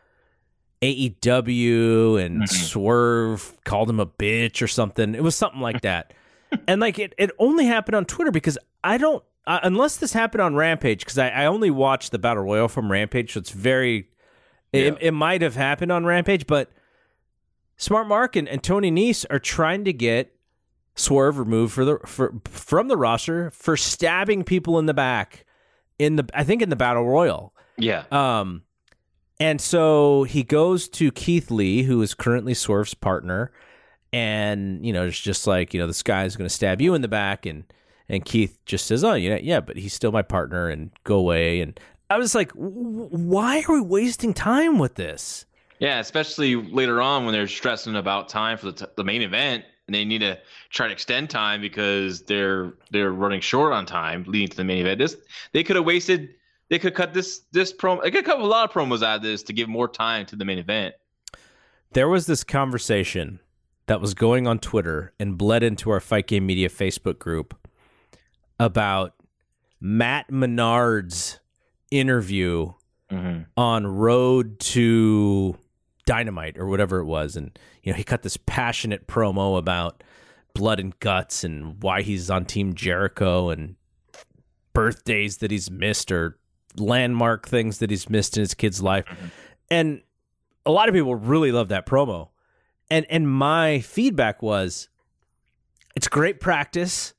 AEW, and Swerve called him a bitch or something. It was something like that. And like it only happened on Twitter, because I don't, unless this happened on Rampage, because I only watched the Battle Royal from Rampage, so it's very, it might have happened on Rampage, but Smart Mark and Tony Nese are trying to get Swerve removed from the roster for stabbing people in the back I think in the Battle Royal. Yeah. And so he goes to Keith Lee, who is currently Swerve's partner, and, you know, it's just like, you know, this guy's going to stab you in the back, and Keith just says, oh, yeah, but he's still my partner, and go away. And I was like, why are we wasting time with this? Yeah, especially later on when they're stressing about time for the main event, and they need to try to extend time because they're running short on time leading to the main event. They could cut this promo. They could cut a lot of promos out of this to give more time to the main event. There was this conversation that was going on Twitter and bled into our Fight Game Media Facebook group about Matt Menard's interview on Road to Dynamite or whatever it was. And, he cut this passionate promo about blood and guts and why he's on Team Jericho and birthdays that he's missed or landmark things that he's missed in his kid's life. And a lot of people really love that promo. And my feedback was, it's great practice,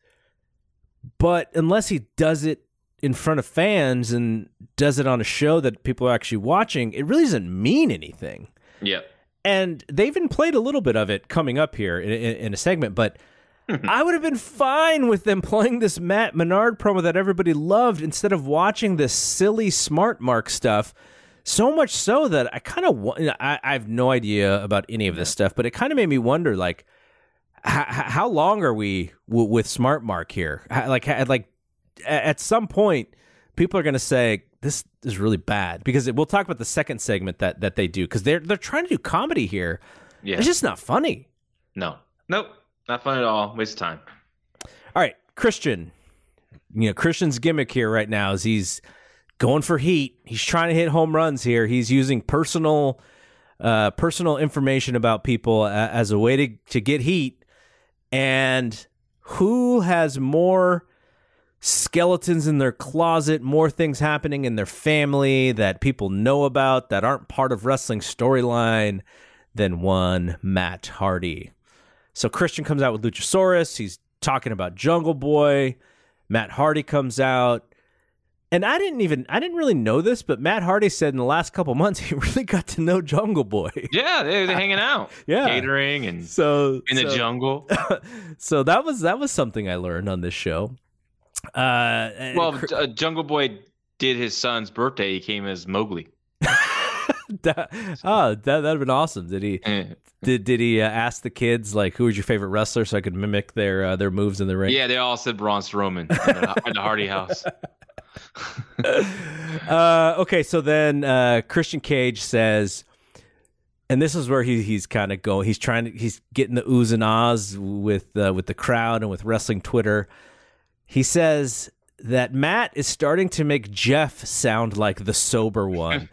but unless he does it in front of fans and does it on a show that people are actually watching, it really doesn't mean anything. Yeah. And they even played a little bit of it coming up here in a segment, but I would have been fine with them playing this Matt Menard promo that everybody loved instead of watching this silly Smart Mark stuff. So much so that I kind of I have no idea about any of this stuff, but it kind of made me wonder, like, how long are we with Smart Mark here? Like at some point, people are going to say this is really bad because we'll talk about the second segment that they do because they're trying to do comedy here. Yeah, it's just not funny. Nope, not fun at all. Waste of time. All right, Christian. Christian's gimmick here right now is he's going for heat. He's trying to hit home runs here. He's using personal information about people as a way to get heat. And who has more skeletons in their closet, more things happening in their family that people know about that aren't part of wrestling storyline than one Matt Hardy? So Christian comes out with Luchasaurus. He's talking about Jungle Boy. Matt Hardy comes out. And I didn't really know this, but Matt Hardy said in the last couple months he really got to know Jungle Boy. Yeah, they're hanging out, catering, and in the jungle. So that was something I learned on this show. Jungle Boy did his son's birthday. He came as Mowgli. that'd have been awesome. Did he? Did he ask the kids like who was your favorite wrestler so I could mimic their moves in the ring? Yeah, they all said Braun Strowman in the Hardy house. Okay, so then Christian Cage says, and this is where he's kind of going. He's getting the oohs and ahs with the crowd and with wrestling Twitter. He says that Matt is starting to make Jeff sound like the sober one.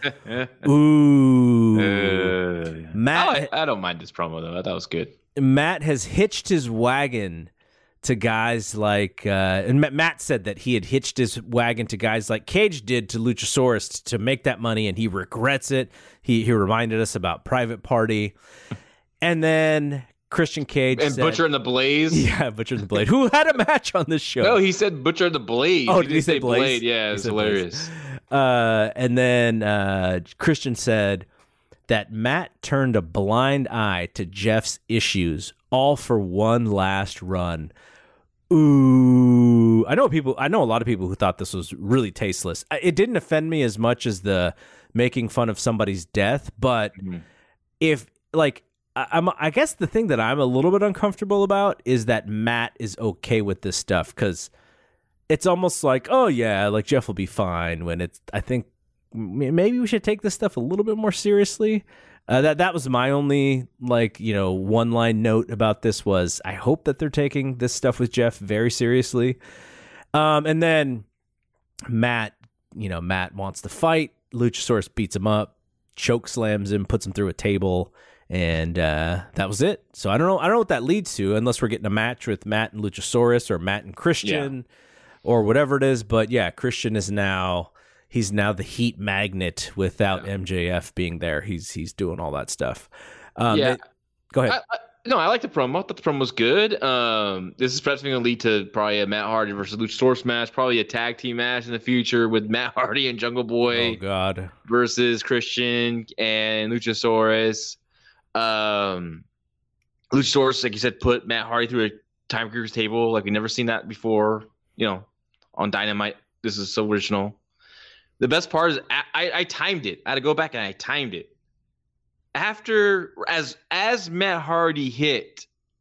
Ooh, Matt. I don't mind this promo though. I thought it was good. Matt has hitched his wagon to guys like, and Matt said that he had hitched his wagon to guys like Cage did to Luchasaurus to make that money, and he regrets it. He reminded us about Private Party, and then Christian Cage and said, Butcher and the Blaze. Yeah, Butcher and the Blade. Who had a match on this show? No, he said Butcher and the Blaze. Oh, did he say Blade? Yeah, it's hilarious. And then Christian said that Matt turned a blind eye to Jeff's issues, all for one last run. Ooh, I know a lot of people who thought this was really tasteless. It didn't offend me as much as the making fun of somebody's death, but if like I guess the thing that I'm a little bit uncomfortable about is that Matt is okay with this stuff because it's almost like, oh yeah, like Jeff will be fine when it's. I think maybe we should take this stuff a little bit more seriously. That was my only one line note about this was I hope that they're taking this stuff with Jeff very seriously. And then Matt wants to fight. Luchasaurus beats him up, choke slams him, puts him through a table. And that was it. So I don't know what that leads to, unless we're getting a match with Matt and Luchasaurus or Matt and Christian or whatever it is. But yeah, Christian is now the heat magnet without MJF being there. He's doing all that stuff. Go ahead. I like the promo. I thought the promo was good. This is perhaps going to lead to probably a Matt Hardy versus Luchasaurus match, probably a tag team match in the future with Matt Hardy and Jungle Boy. Oh God. Versus Christian and Luchasaurus. Luchasaurus, like you said, put Matt Hardy through a time creeper's table. Like we've never seen that before, on Dynamite. This is so original. The best part is I timed it. I had to go back and I timed it. After as Matt Hardy hit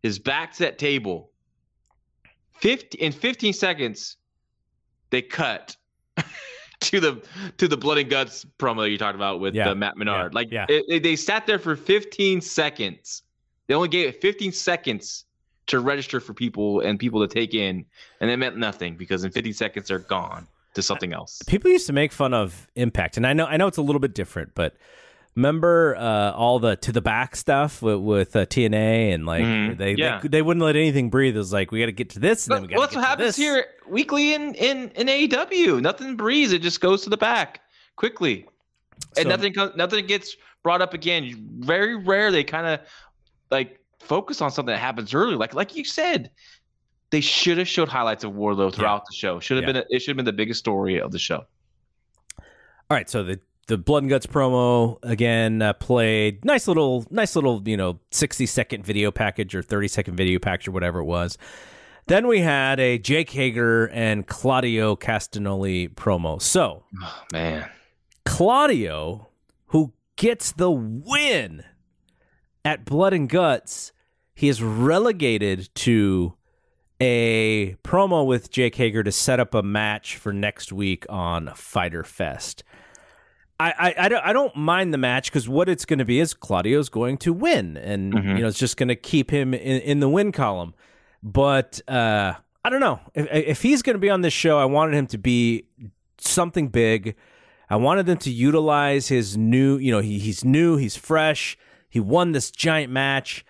his back to that table. In 15 seconds, they cut to the blood and guts promo that you talked about with Matt Menard. They sat there for 15 seconds. They only gave it 15 seconds to register for people to take in, and it meant nothing because in 15 seconds they're gone to something else. People used to make fun of Impact, and I know it's a little bit different, but remember all the to the back stuff with TNA and they wouldn't let anything breathe. It was like, we got to get to this, and then we got to get to this. That's what happens here weekly in AEW. Nothing breathes; it just goes to the back quickly, and nothing gets brought up again. Very rare they kind of focus on something that happens early, like you said. They should have showed highlights of Wardlow throughout the show. It should have been the biggest story of the show. All right, so the Blood and Guts promo again played nice little 60-second video package or 30-second video package or whatever it was. Then we had a Jake Hager and Claudio Castagnoli promo. So, man, Claudio, who gets the win at Blood and Guts, he is relegated to a promo with Jake Hager to set up a match for next week on Fyter Fest. I don't mind the match because what it's going to be is Claudio's going to win, and it's just going to keep him in the win column. But I don't know if he's going to be on this show. I wanted him to be something big. I wanted them to utilize his new. He's new. He's fresh. He won this giant match.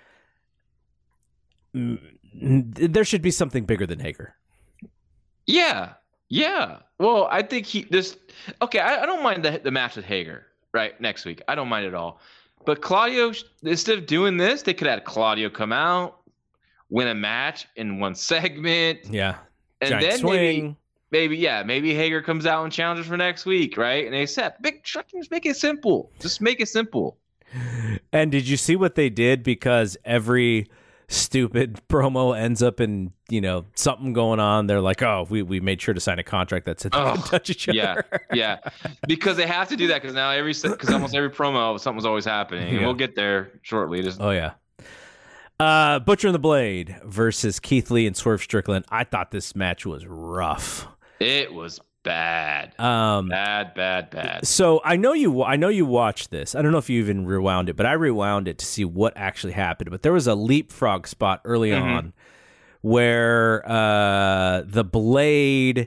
There should be something bigger than Hager. Yeah. Well, I think I don't mind the match with Hager, right, next week. I don't mind at all. But Claudio, instead of doing this, they could have Claudio come out, win a match in one segment. Yeah. And giant then swing. maybe Hager comes out and challenges for next week, right? And they said, just make it simple. Just make it simple. And did you see what they did? Because every stupid promo ends up in something going on. They're like, oh, we made sure to sign a contract that said they can touch each other. Yeah because they have to do that because now almost every promo something's always happening. And we'll get there shortly. Butcher and the Blade versus Keith Lee and Swerve Strickland. I thought this match was rough. It was bad. Bad. So I know you watched this. I don't know if you even rewound it, but I rewound it to see what actually happened. But there was a leapfrog spot early on where the Blade,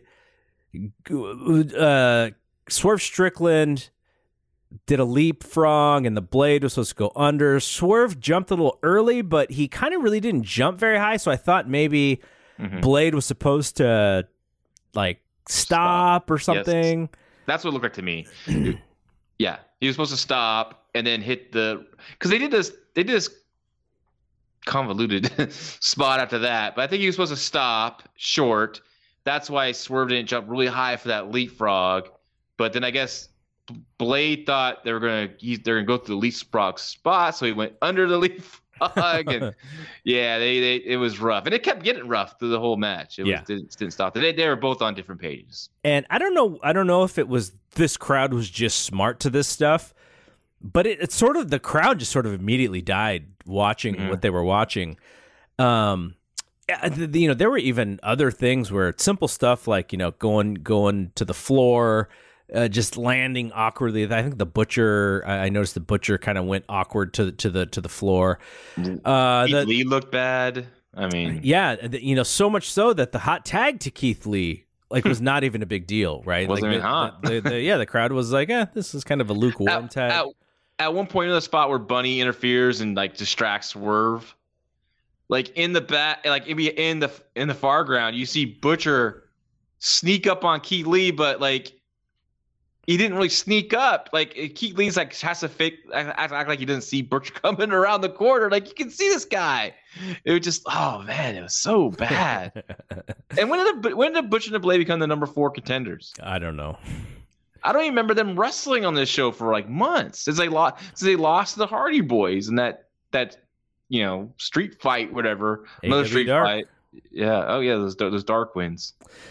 Swerve Strickland did a leapfrog, and the Blade was supposed to go under. Swerve jumped a little early, but he kind of really didn't jump very high. So I thought maybe Blade was supposed to stop or something. Yes. That's what it looked like to me. Yeah, he was supposed to stop and then hit because they did this convoluted spot after that. But I think he was supposed to stop short. That's why Swerve didn't jump really high for that leapfrog. But then I guess Blade thought they're gonna go through the leapfrog spot, so he went under the leapfrog. And it was rough, and it kept getting rough through the whole match. It didn't stop. They were both on different pages. And I don't know if it was this crowd was just smart to this stuff, but it's sort of the crowd just sort of immediately died watching what they were watching. There were even other things where it's simple stuff like going to the floor. Just landing awkwardly. I think the Butcher. I noticed the Butcher kind of went awkward to the floor. Keith Lee looked bad. I mean, so much so that the hot tag to Keith Lee was not even a big deal, right? Wasn't even hot. The crowd was like, this is kind of a lukewarm tag. At one point in the spot where Bunny interferes and distracts Swerve, in the back, in the far ground, you see Butcher sneak up on Keith Lee, but he didn't really sneak up. Keith Lee's has to act like he didn't see Butcher coming around the corner. You can see this guy. It was just, oh man, it was so bad. And when did Butcher and the Blade become the number 4 contenders? I don't know. I don't even remember them wrestling on this show for months since they lost to the Hardy Boys and that street fight, whatever, another street fight. Yeah. Oh yeah, those dark wins.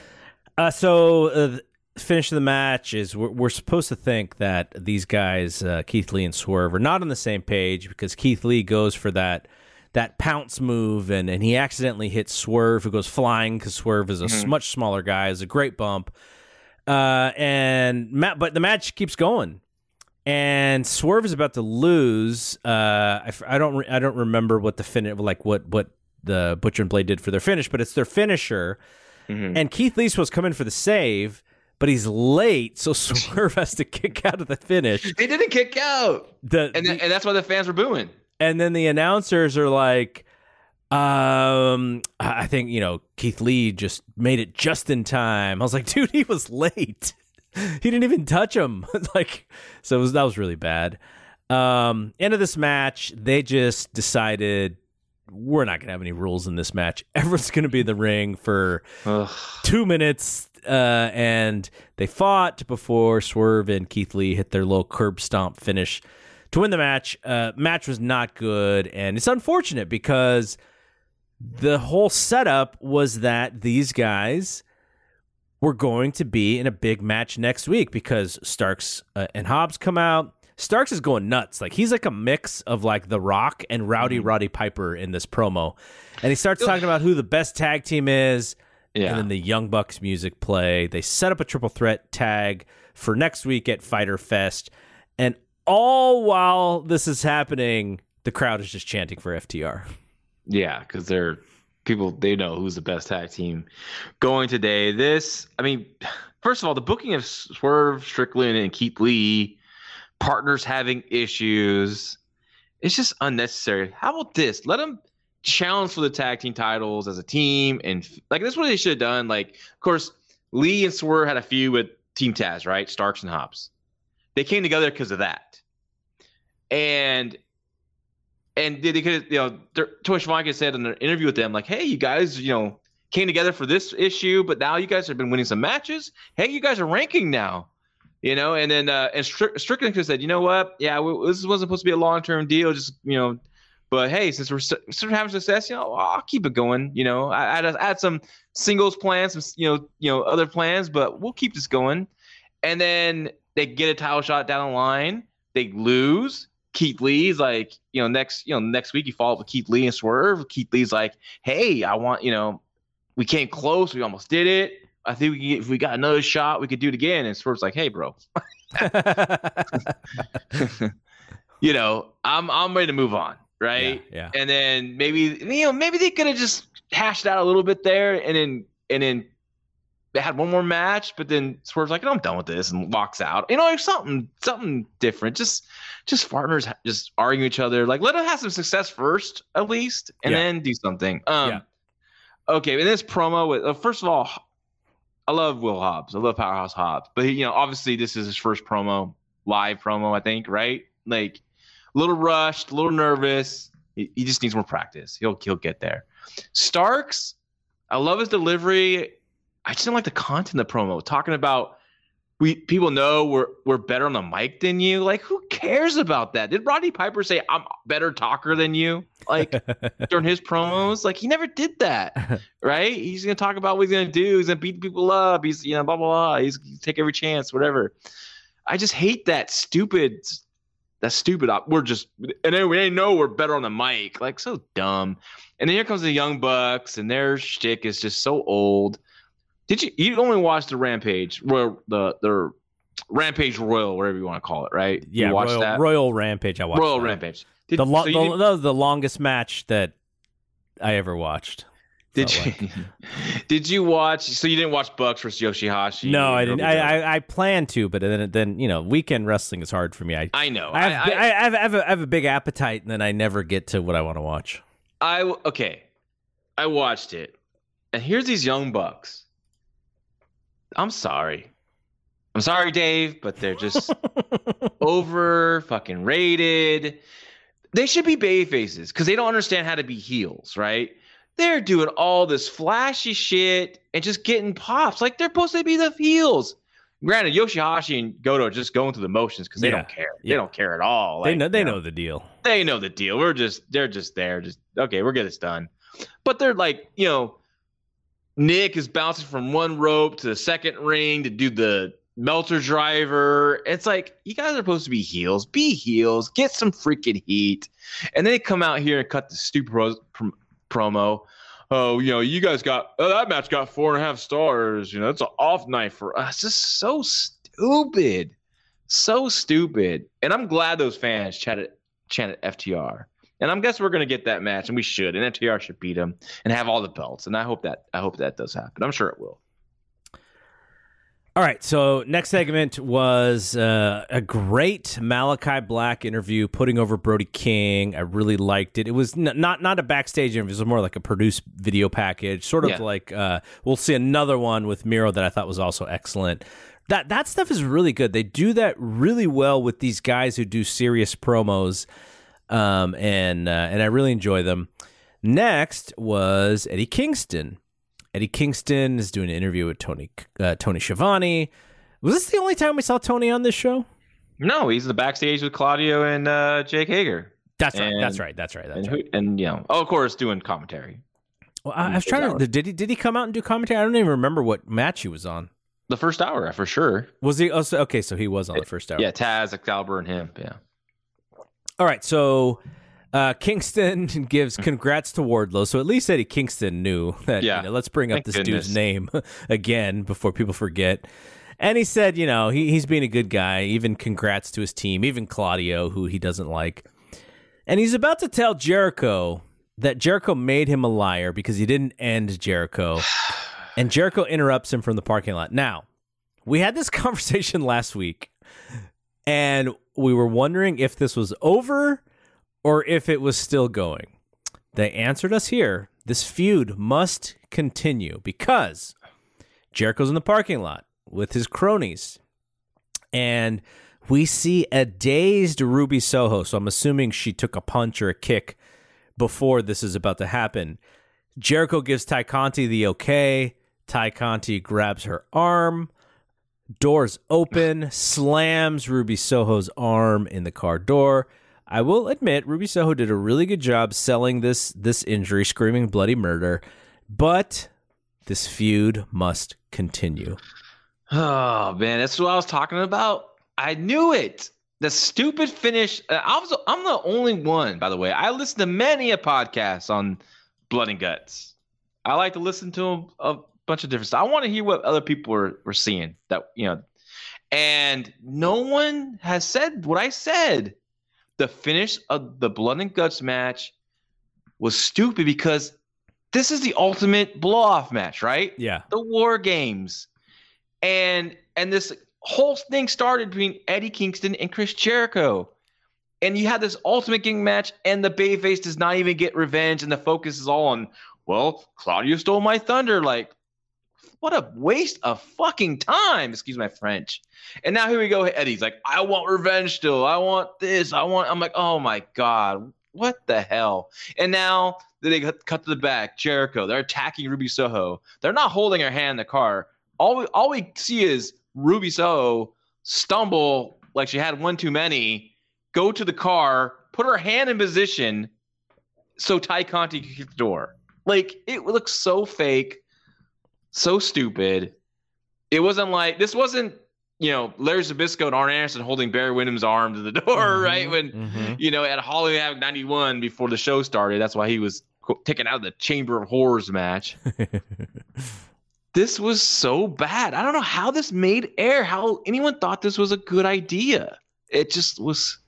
Finish of the match is we're supposed to think that these guys, Keith Lee and Swerve, are not on the same page because Keith Lee goes for that that pounce move, and he accidentally hits Swerve, who goes flying because Swerve is a much smaller guy. It's a great bump. But the match keeps going, and Swerve is about to lose. I don't remember what the finish, like what the Butcher and Blade did for their finish, but it's their finisher. And Keith Lee's supposed to come in for the save, but he's late, so Swerve has to kick out of the finish. He didn't kick out, and that's why the fans were booing. And then the announcers are like, I think, Keith Lee just made it just in time. I was like, dude, he was late. He didn't even touch him. That was really bad. End of this match, they just decided we're not going to have any rules in this match. Everyone's going to be in the ring for 2 minutes. And they fought before Swerve and Keith Lee hit their little curb stomp finish to win the match. Match was not good, and it's unfortunate because the whole setup was that these guys were going to be in a big match next week because Starks and Hobbs come out. Starks is going nuts. Like, he's like a mix of like The Rock and Roddy Piper in this promo. And he starts talking about who the best tag team is. Yeah. And then the Young Bucks music play. They set up a triple threat tag for next week at Fyter Fest. And all while this is happening, the crowd is just chanting for FTR. Yeah, because they know who's the best tag team going today. First of all, the booking of Swerve Strickland and Keith Lee, partners having issues, it's just unnecessary. How about this? Let them challenge for the tag team titles as a team, and that's what they should have done. Like, of course, Lee and Swerve had a feud with Team Taz, right? Starks and Hobbs. They came together because of that, and they could, Toy Schiavone said in an interview with them, like, hey, you guys, came together for this issue, but now you guys have been winning some matches. Hey, you guys are ranking now, and then Strickland could have said, you know what? Yeah, this wasn't supposed to be a long-term deal, just, but hey, since we're sort of having success, I'll keep it going. I add some singles plans, some other plans, but we'll keep this going. And then they get a title shot down the line. They lose. Keith Lee's like, next week you follow up with Keith Lee and Swerve. Keith Lee's like, hey, I want, we came close. We almost did it. I think if we got another shot, we could do it again. And Swerve's like, hey, bro. I'm ready to move on. Right. Yeah. And then maybe they could have just hashed out a little bit there, and then they had one more match, but then Swerve's like, I'm done with this, and walks out. Something different. Just partners just arguing each other. Like, let them have some success first, at least, and then do something. Okay, in this promo with first of all, I love Will Hobbs. I love Powerhouse Hobbs. But obviously this is his first live promo, I think, right? Like, a little rushed, a little nervous. He just needs more practice. He'll get there. Starks, I love his delivery. I just didn't like the content of the promo. Talking about people know we're better on the mic than you. Like, who cares about that? Did Roddy Piper say I'm a better talker than you? Like, during his promos, like, he never did that, right? He's gonna talk about what he's gonna do. He's gonna beat people up. He's blah blah blah. He's take every chance, whatever. I just hate that stupid. That's stupid. And then we know we're better on the mic. Like, so dumb. And then here comes the Young Bucks, and their shtick is just so old. You only watched the Rampage, the Rampage Royal, whatever you want to call it, right? Yeah, you watched that? Royal Rampage. I watched Royal that. Rampage. That was the longest match that I ever watched. Did you watch? So you didn't watch Bucks versus Yoshihashi? No, I didn't. I planned to, but then weekend wrestling is hard for me. I know. I have a big appetite, and then I never get to what I want to watch. I watched it, and here's these Young Bucks. I'm sorry, Dave, but they're just over fucking rated. They should be baby faces because they don't understand how to be heels, right? They're doing all this flashy shit and just getting pops. Like, they're supposed to be the heels. Granted, Yoshihashi and Goto are just going through the motions because they don't care. Yeah. They don't care at all. Like, they know the deal. They know the deal. They're just there. Just, okay, we'll get this done. But they're like, Nick is bouncing from one rope to the second ring to do the Melter Driver. It's like, you guys are supposed to be heels. Be heels. Get some freaking heat. And then they come out here and cut the stupid promo. Oh, you guys that match got 4.5 stars. It's an off night for us. Just so stupid. So stupid. And I'm glad those fans chanted FTR. And I'm guessing we're going to get that match, and we should. And FTR should beat them and have all the belts. And I hope that does happen. I'm sure it will. All right, so next segment was a great Malachi Black interview putting over Brody King. I really liked it. It was not a backstage interview. It was more like a produced video package, sort of like we'll see another one with Miro that I thought was also excellent. That stuff is really good. They do that really well with these guys who do serious promos, and I really enjoy them. Next was Eddie Kingston. Eddie Kingston is doing an interview with Tony Schiavone. Was this the only time we saw Tony on this show? No, he's in the backstage with Claudio and Jake Hager. That's right. And of course, doing commentary. Well, I was trying to. Did he come out and do commentary? I don't even remember what match he was on. The first hour, for sure. Was he? Also, okay, so he was on the first hour. Yeah, Taz, Excalibur, and him. Yeah. All right, so. Kingston gives congrats to Wardlow, so at least Eddie Kingston knew that. Let's bring up this dude's name again before people forget. And he said, he's being a good guy. Even congrats to his team, even Claudio, who he doesn't like. And he's about to tell Jericho that Jericho made him a liar because he didn't end Jericho. And Jericho interrupts him from the parking lot. Now, we had this conversation last week, and we were wondering if this was over or if it was still going. They answered us here. This feud must continue because Jericho's in the parking lot with his cronies. And we see a dazed Ruby Soho. So I'm assuming she took a punch or a kick before this is about to happen. Jericho gives Ty Conti the okay. Ty Conti grabs her arm. Doors open, slams Ruby Soho's arm in the car door. I will admit, Ruby Soho did a really good job selling this injury, screaming bloody murder, but this feud must continue. Oh, man, that's what I was talking about. I knew it. The stupid finish. I'm the only one, by the way. I listen to many a podcast on Blood and Guts. I like to listen to a bunch of different stuff. I want to hear what other people were seeing. And no one has said what I said. The finish of the Blood and Guts match was stupid because this is the ultimate blow-off match, right? Yeah. The War Games. And this whole thing started between Eddie Kingston and Chris Jericho. And you had this ultimate gang match, and the babyface does not even get revenge, and the focus is all on, Claudio stole my thunder. Like, what a waste of fucking time. Excuse my French. And now here we go. Eddie's like, I want revenge still. I want this. I'm like, oh my God, what the hell? And now they cut to the back. Jericho, they're attacking Ruby Soho. They're not holding her hand in the car. All we see is Ruby Soho stumble like she had one too many, go to the car, put her hand in position so Ty Conti can kick the door. Like, it looks so fake. So stupid. It wasn't like, this wasn't, Larry Zbyszko and Arn Anderson holding Barry Windham's arm to the door, right? When, at Halloween Havoc 91 before the show started. That's why he was taken out of the Chamber of Horrors match. This was so bad. I don't know how this made air, how anyone thought this was a good idea. It just was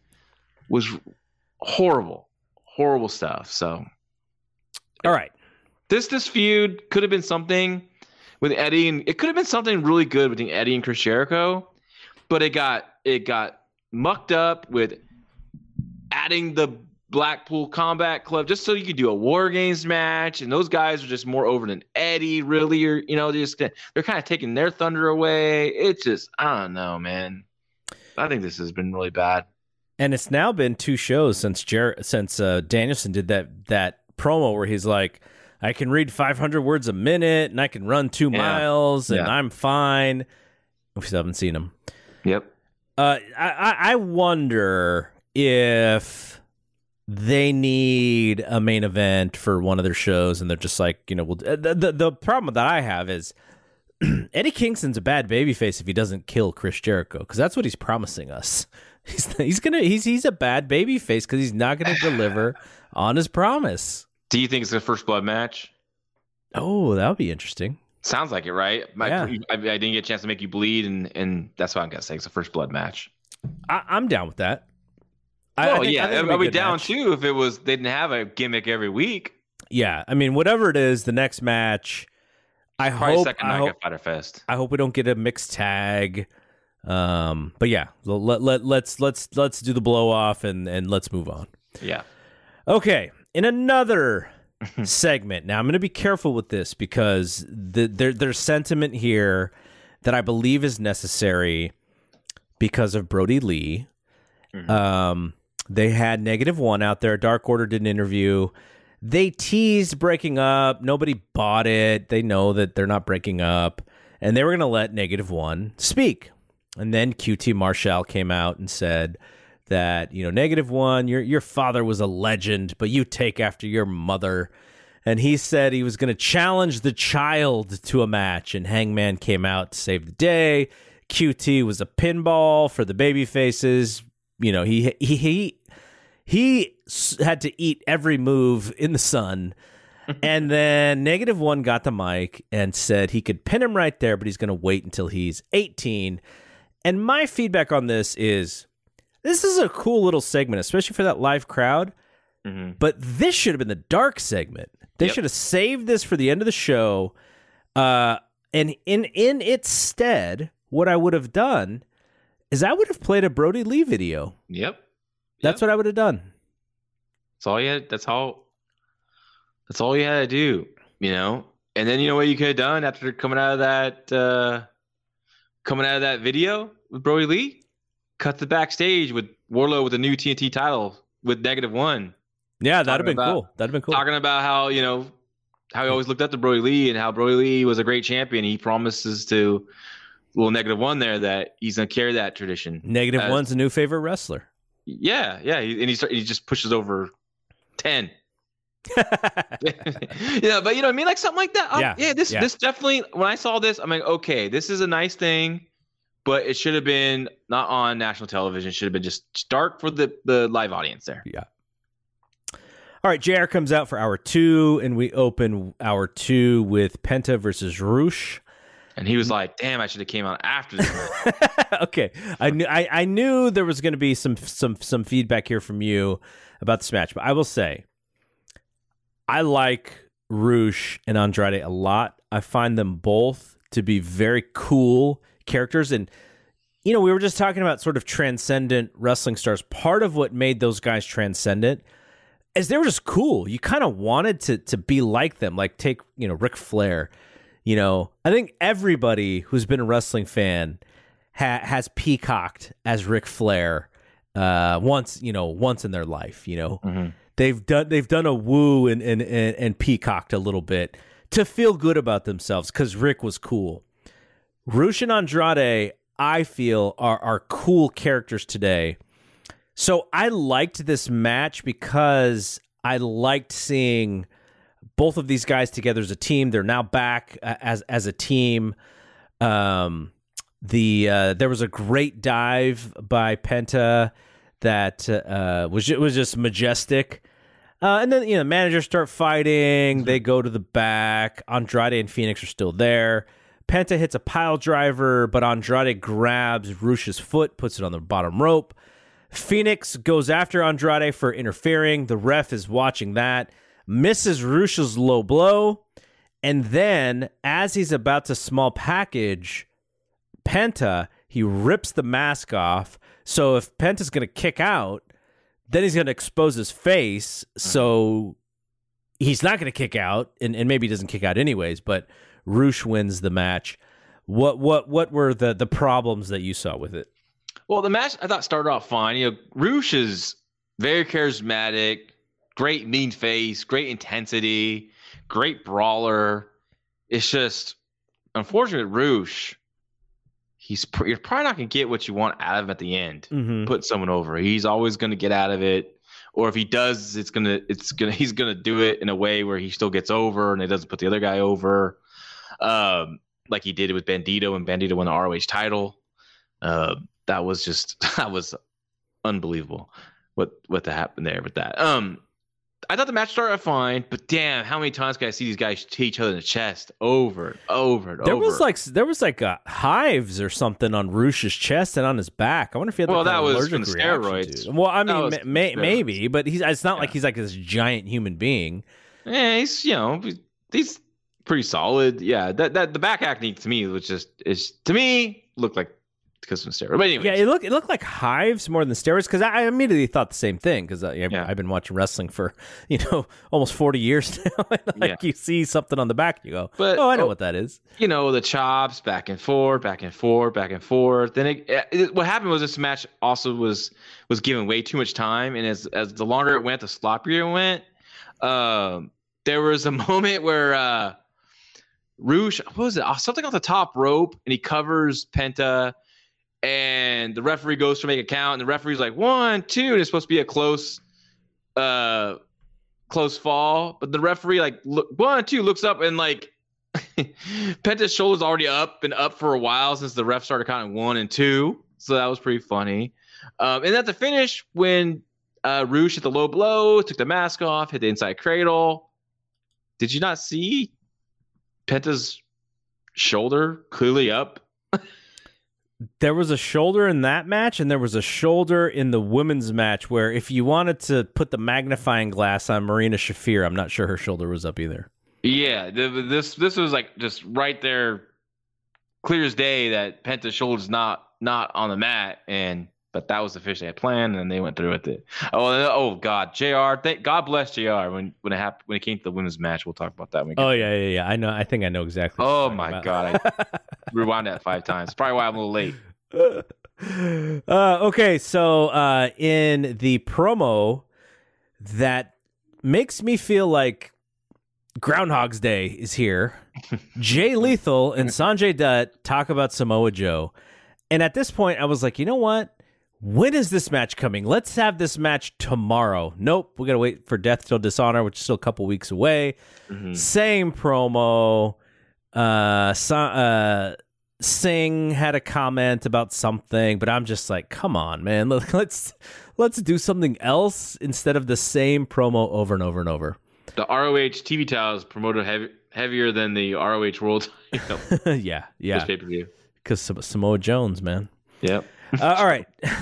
horrible. Horrible stuff. So, all right. This feud could have been something with Eddie, and it could have been something really good between Eddie and Chris Jericho, but it got mucked up with adding the Blackpool Combat Club just so you could do a War Games match, and those guys are just more over than Eddie, really. Or they're kind of taking their thunder away. It's just, I don't know, man. I think this has been really bad. And it's now been 2 shows since Danielson did that promo where he's like, I can read 500 words a minute, and I can run 2 miles, and I'm fine. We still haven't seen him. Yep. I wonder if they need a main event for one of their shows, and they're just like, the problem that I have is Eddie Kingston's a bad babyface if he doesn't kill Chris Jericho, because that's what he's promising us. He's a bad babyface because he's not gonna deliver on his promise. Do you think it's a first blood match? Oh, that would be interesting. Sounds like it, right? Yeah. I didn't get a chance to make you bleed, and that's why I'm gonna say it's a first blood match. I'm down with that. I'd be down match. Too if it was they didn't have a gimmick every week. Yeah, I mean, whatever it is, the next match. I hope Fighter Fest. I hope we don't get a mixed tag. But yeah, let's do the blow off and let's move on. Yeah. Okay, in another segment. Now I'm going to be careful with this because there's sentiment here that I believe is necessary because of Brody Lee. Mm-hmm. They had -1 out there. Dark Order did an interview. They teased breaking up. Nobody bought it. They know that they're not breaking up, and they were going to let -1 speak. And then QT Marshall came out and said that, -1, your father was a legend, but you take after your mother. And he said he was going to challenge the child to a match, and Hangman came out to save the day. QT was a pinball for the baby faces. He had to eat every move in the sun. And then -1 got the mic and said he could pin him right there, but he's going to wait until he's 18. And my feedback on this is a cool little segment, especially for that live crowd. Mm-hmm. But this should have been the dark segment. They should have saved this for the end of the show. And in its stead, what I would have done is I would have played a Brody Lee video. Yep. That's what I would have done. That's all you had. That's all you had to do, And then you know what you could have done after coming out of that video with Brody Lee? Cut the backstage with Wardlow with the new TNT title with -1. Yeah, that'd have been cool. Talking about how he always looked up to Brody Lee and how Brody Lee was a great champion. He promises to -1 there that he's gonna carry that tradition. -1's a new favorite wrestler. Yeah, he just pushes over 10. Yeah, but you know what I mean, like something like that. This definitely. When I saw this, I'm like, okay, this is a nice thing, but it should have been not on national television. It should have been just dark for the live audience there. Yeah. All right, JR comes out for hour 2, and we open hour 2 with Penta versus Rush. And he was like, "Damn, I should have came out after this." Okay, I knew there was going to be some feedback here from you about this match, but I will say, I like Rush and Andrade a lot. I find them both to be very cool characters, and we were just talking about sort of transcendent wrestling stars. Part of what made those guys transcendent is they were just cool. You kind of wanted to be like them, like take Ric Flair. I think everybody who's been a wrestling fan has peacocked as Ric Flair once in their life. Mm-hmm. They've done a woo and peacocked a little bit to feel good about themselves because Rick was cool. Rush and Andrade, I feel, are cool characters today. So I liked this match because I liked seeing both of these guys together as a team. They're now back as a team. There was a great dive by Penta that was just majestic. And then managers start fighting. They go to the back. Andrade and Phoenix are still there. Penta hits a pile driver, but Andrade grabs Rush's foot, puts it on the bottom rope. Phoenix goes after Andrade for interfering. The ref is watching that. Misses Rush's low blow, and then as he's about to small package Penta, he rips the mask off. So if Penta's going to kick out, then he's going to expose his face. So he's not going to kick out, and maybe he doesn't kick out anyways, but Rush wins the match. What were the problems that you saw with it? Well, the match I thought started off fine. Rush is very charismatic. Great mean face, great intensity, great brawler. It's just unfortunate Rush. You're probably not going to get what you want out of him at the end. Mm-hmm. Put someone over. He's always going to get out of it, or if he does, he's going to do it in a way where he still gets over and it doesn't put the other guy over. like he did with Bandito, and Bandito won the ROH title. That was unbelievable what happened there with that. I thought the match started fine, but damn, how many times can I see these guys hit each other in the chest over and over and there over? There was hives or something on Rush's chest and on his back. I wonder if he had that was allergic from reaction steroids. to it. Well, I mean, maybe, but it's not like he's like this giant human being. Yeah, he's pretty solid. Yeah, that the back acne to me was looked like because of steroids. But anyway, yeah, it looked like hives more than steroids, because I immediately thought the same thing, because I've been watching wrestling for almost 40 years now. You see something on the back, you go, I know what that is. The chops back and forth, back and forth, back and forth. Then what happened was this match also was given way too much time, and as the longer it went, the sloppier it went. There was a moment where Rush, what was it? Something off the top rope, and he covers Penta. And the referee goes to make a count, and the referee's like 1, 2, and it's supposed to be a close fall. But the referee 1, 2 looks up, and Penta's shoulder's already up for a while since the ref started counting 1 and 2. So that was pretty funny. And at the finish, when Rush hit the low blow, took the mask off, hit the inside cradle. Did you not see Penta's shoulder clearly up? There was a shoulder in that match, and there was a shoulder in the women's match where if you wanted to put the magnifying glass on Marina Shafir, I'm not sure her shoulder was up either. Yeah, this was just right there, clear as day that Penta's shoulder's not on the mat, but that was the fish they had planned, and they went through with it. Oh God, JR, God bless JR. When it came to the women's match, we'll talk about that. Yeah. I know. I think I know exactly. Oh my God, I rewound that 5 times. Probably why I'm a little late. Okay, so in the promo that makes me feel like Groundhog's Day is here, Jay Lethal and Sanjay Dutt talk about Samoa Joe, and at this point, I was like, you know what? When is this match coming? Let's have this match tomorrow. Nope, we gotta wait for Death Till Dishonor, which is still a couple weeks away. Mm-hmm. Same promo. Singh had a comment about something, but I'm just like, come on, man. Let's do something else instead of the same promo over and over and over. The ROH TV title is promoted heavier than the ROH World title. Yeah. This pay-per-view. Because Samoa Jones, man. Yep. All right.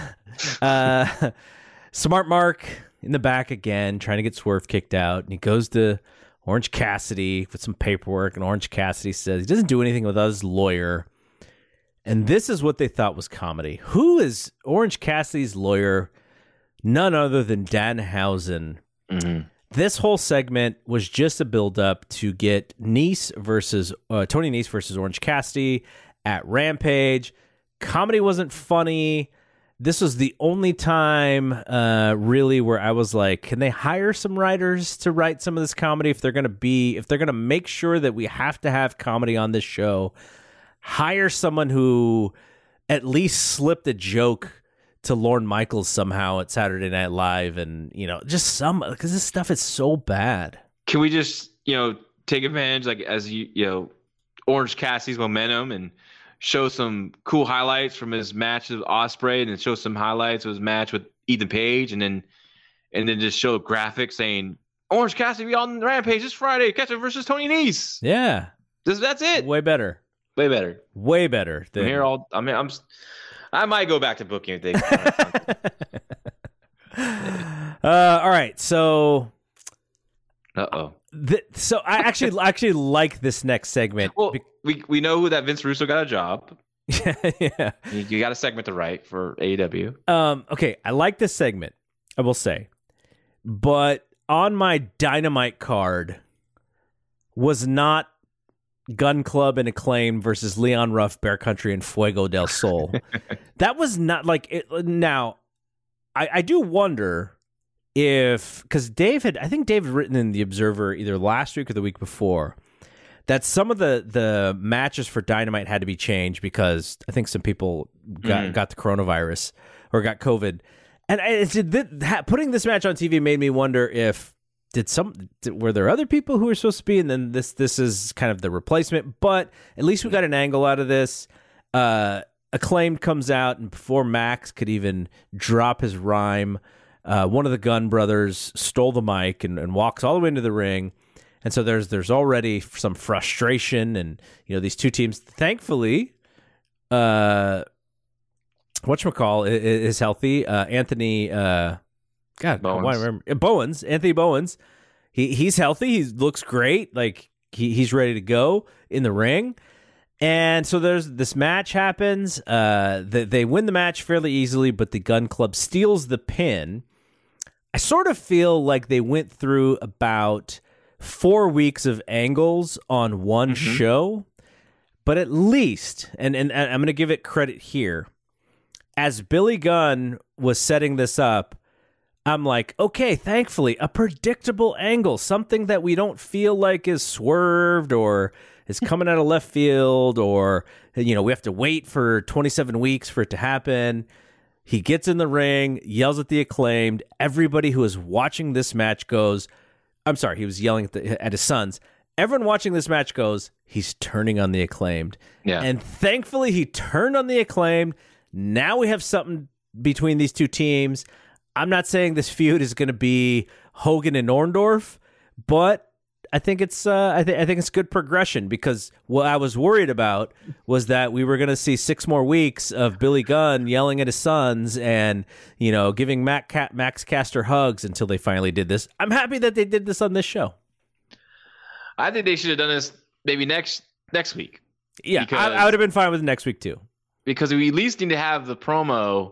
Smart Mark in the back again, trying to get Swerve kicked out. And he goes to Orange Cassidy with some paperwork. And Orange Cassidy says he doesn't do anything without his lawyer. And this is what they thought was comedy. Who is Orange Cassidy's lawyer? None other than Danhausen. Mm-hmm. This whole segment was just a build-up to get Tony Nese versus Orange Cassidy at Rampage. Comedy wasn't funny. This was the only time really where I was like, can they hire some writers to write some of this comedy if they're going to make sure that we have to have comedy on this show? Hire someone who at least slipped a joke to Lorne Michaels somehow at Saturday Night Live, and just because this stuff is so bad. Can we just take advantage as Orange Cassidy's momentum and show some cool highlights from his match with Ospreay, and then show some highlights of his match with Ethan Page, and then just show a graphic saying Orange Cassidy on Rampage this Friday, Cassidy versus Tony Nese. Yeah, that's it. Way better. Way better. Way better. Than... I might go back to booking if they. All right, so. Uh-oh. So I actually like this next segment. Well, we know that Vince Russo got a job. Yeah. You got a segment to write for AEW. Okay, I like this segment, I will say. But on my Dynamite card was not Gun Club and Acclaim versus Leon Ruff, Bear Country, and Fuego del Sol. That was not like it. Now, I do wonder because Dave had written in the Observer either last week or the week before that some of the matches for Dynamite had to be changed because I think some people got the coronavirus or got COVID. And putting this match on TV made me wonder if were there other people who were supposed to be, and then this is kind of the replacement, but at least we got an angle out of this. Acclaimed comes out, and before Max could even drop his rhyme, one of the Gunn brothers stole the mic and walks all the way into the ring. And so there's already some frustration, and these two teams, thankfully, whatchamacall is healthy. Anthony, Bowens, Anthony Bowens, he's healthy. He looks great. Like he's ready to go in the ring. And so there's this match happens. They win the match fairly easily, but the Gunn Club steals the pin. I sort of feel like they went through about 4 weeks of angles on one show, but at least, and I'm going to give it credit here, as Billy Gunn was setting this up, I'm like, okay, thankfully, a predictable angle, something that we don't feel like is swerved or is coming out of left field, or we have to wait for 27 weeks for it to happen. He gets in the ring, yells at the Acclaimed. Everybody who is watching this match goes, I'm sorry, he was yelling at his sons. Everyone watching this match goes, he's turning on the Acclaimed. Yeah. And thankfully, he turned on the Acclaimed. Now we have something between these two teams. I'm not saying this feud is going to be Hogan and Orndorff, but I think it's I think it's good progression, because what I was worried about was that we were going to see 6 more weeks of Billy Gunn yelling at his sons and giving Max Caster hugs until they finally did this. I'm happy that they did this on this show. I think they should have done this maybe next week. Yeah, I would have been fine with next week too, because we at least need to have the promo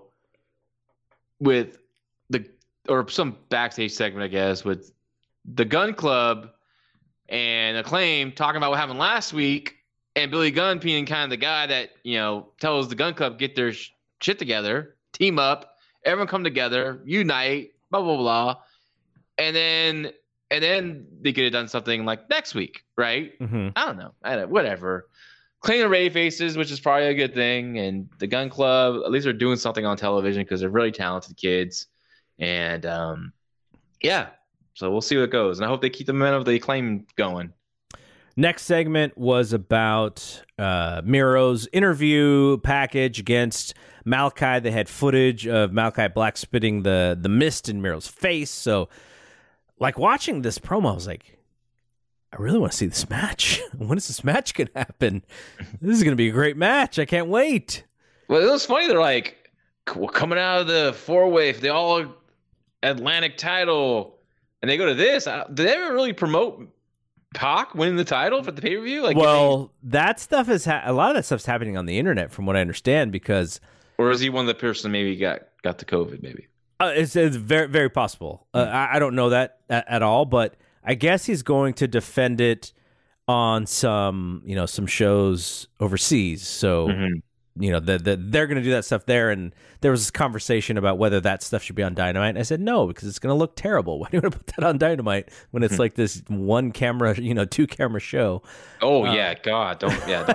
with or some backstage segment, I guess, with the Gunn Club and Acclaim talking about what happened last week, and Billy Gunn being kind of the guy that tells the Gunn Club get their shit together, team up, everyone come together, unite, blah blah blah, and then they could have done something like next week, right? I don't know, whatever. Clean the Ray faces, which is probably a good thing, and the Gunn Club, at least they're doing something on television because they're really talented kids, and yeah. So we'll see what it goes. And I hope they keep the momentum of the Acclaim going. Next segment was about Miro's interview package against Malachi. They had footage of Malachi Black spitting the mist in Miro's face. So, like, watching this promo, I was like, I really want to see this match. When is this match going to happen? This is going to be a great match. I can't wait. Well, it was funny. They're like, we're coming out of the 4-way. They all Atlantic title. And they go to this. Did they ever really promote Pac winning the title for the pay-per-view? That stuff is a lot of that stuff's happening on the internet, from what I understand. Because, or is he one of the person maybe got the COVID? Maybe it's very, very possible. I don't know that at all, but I guess he's going to defend it on some shows overseas. So. They're going to do that stuff there. And there was this conversation about whether that stuff should be on Dynamite. And I said, no, because it's going to look terrible. Why do you want to put that on Dynamite when it's like this 1-camera, 2-camera show? Oh, yeah. God, don't show.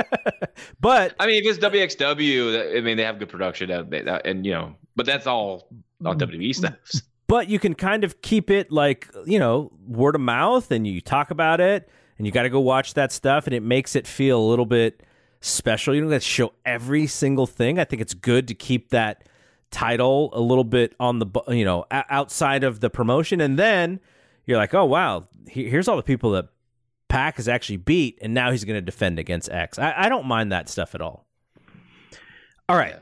But I mean, if it's WXW, they have good production. But that's all on WWE stuff. But you can kind of keep it like, word of mouth, and you talk about it, and you got to go watch that stuff, and it makes it feel a little bit special. You don't have to show every single thing. I think it's good to keep that title a little bit on the outside of the promotion, and then you're like, oh wow, here's all the people that Pac has actually beat, and now he's going to defend against X. I don't mind that stuff at all. All right,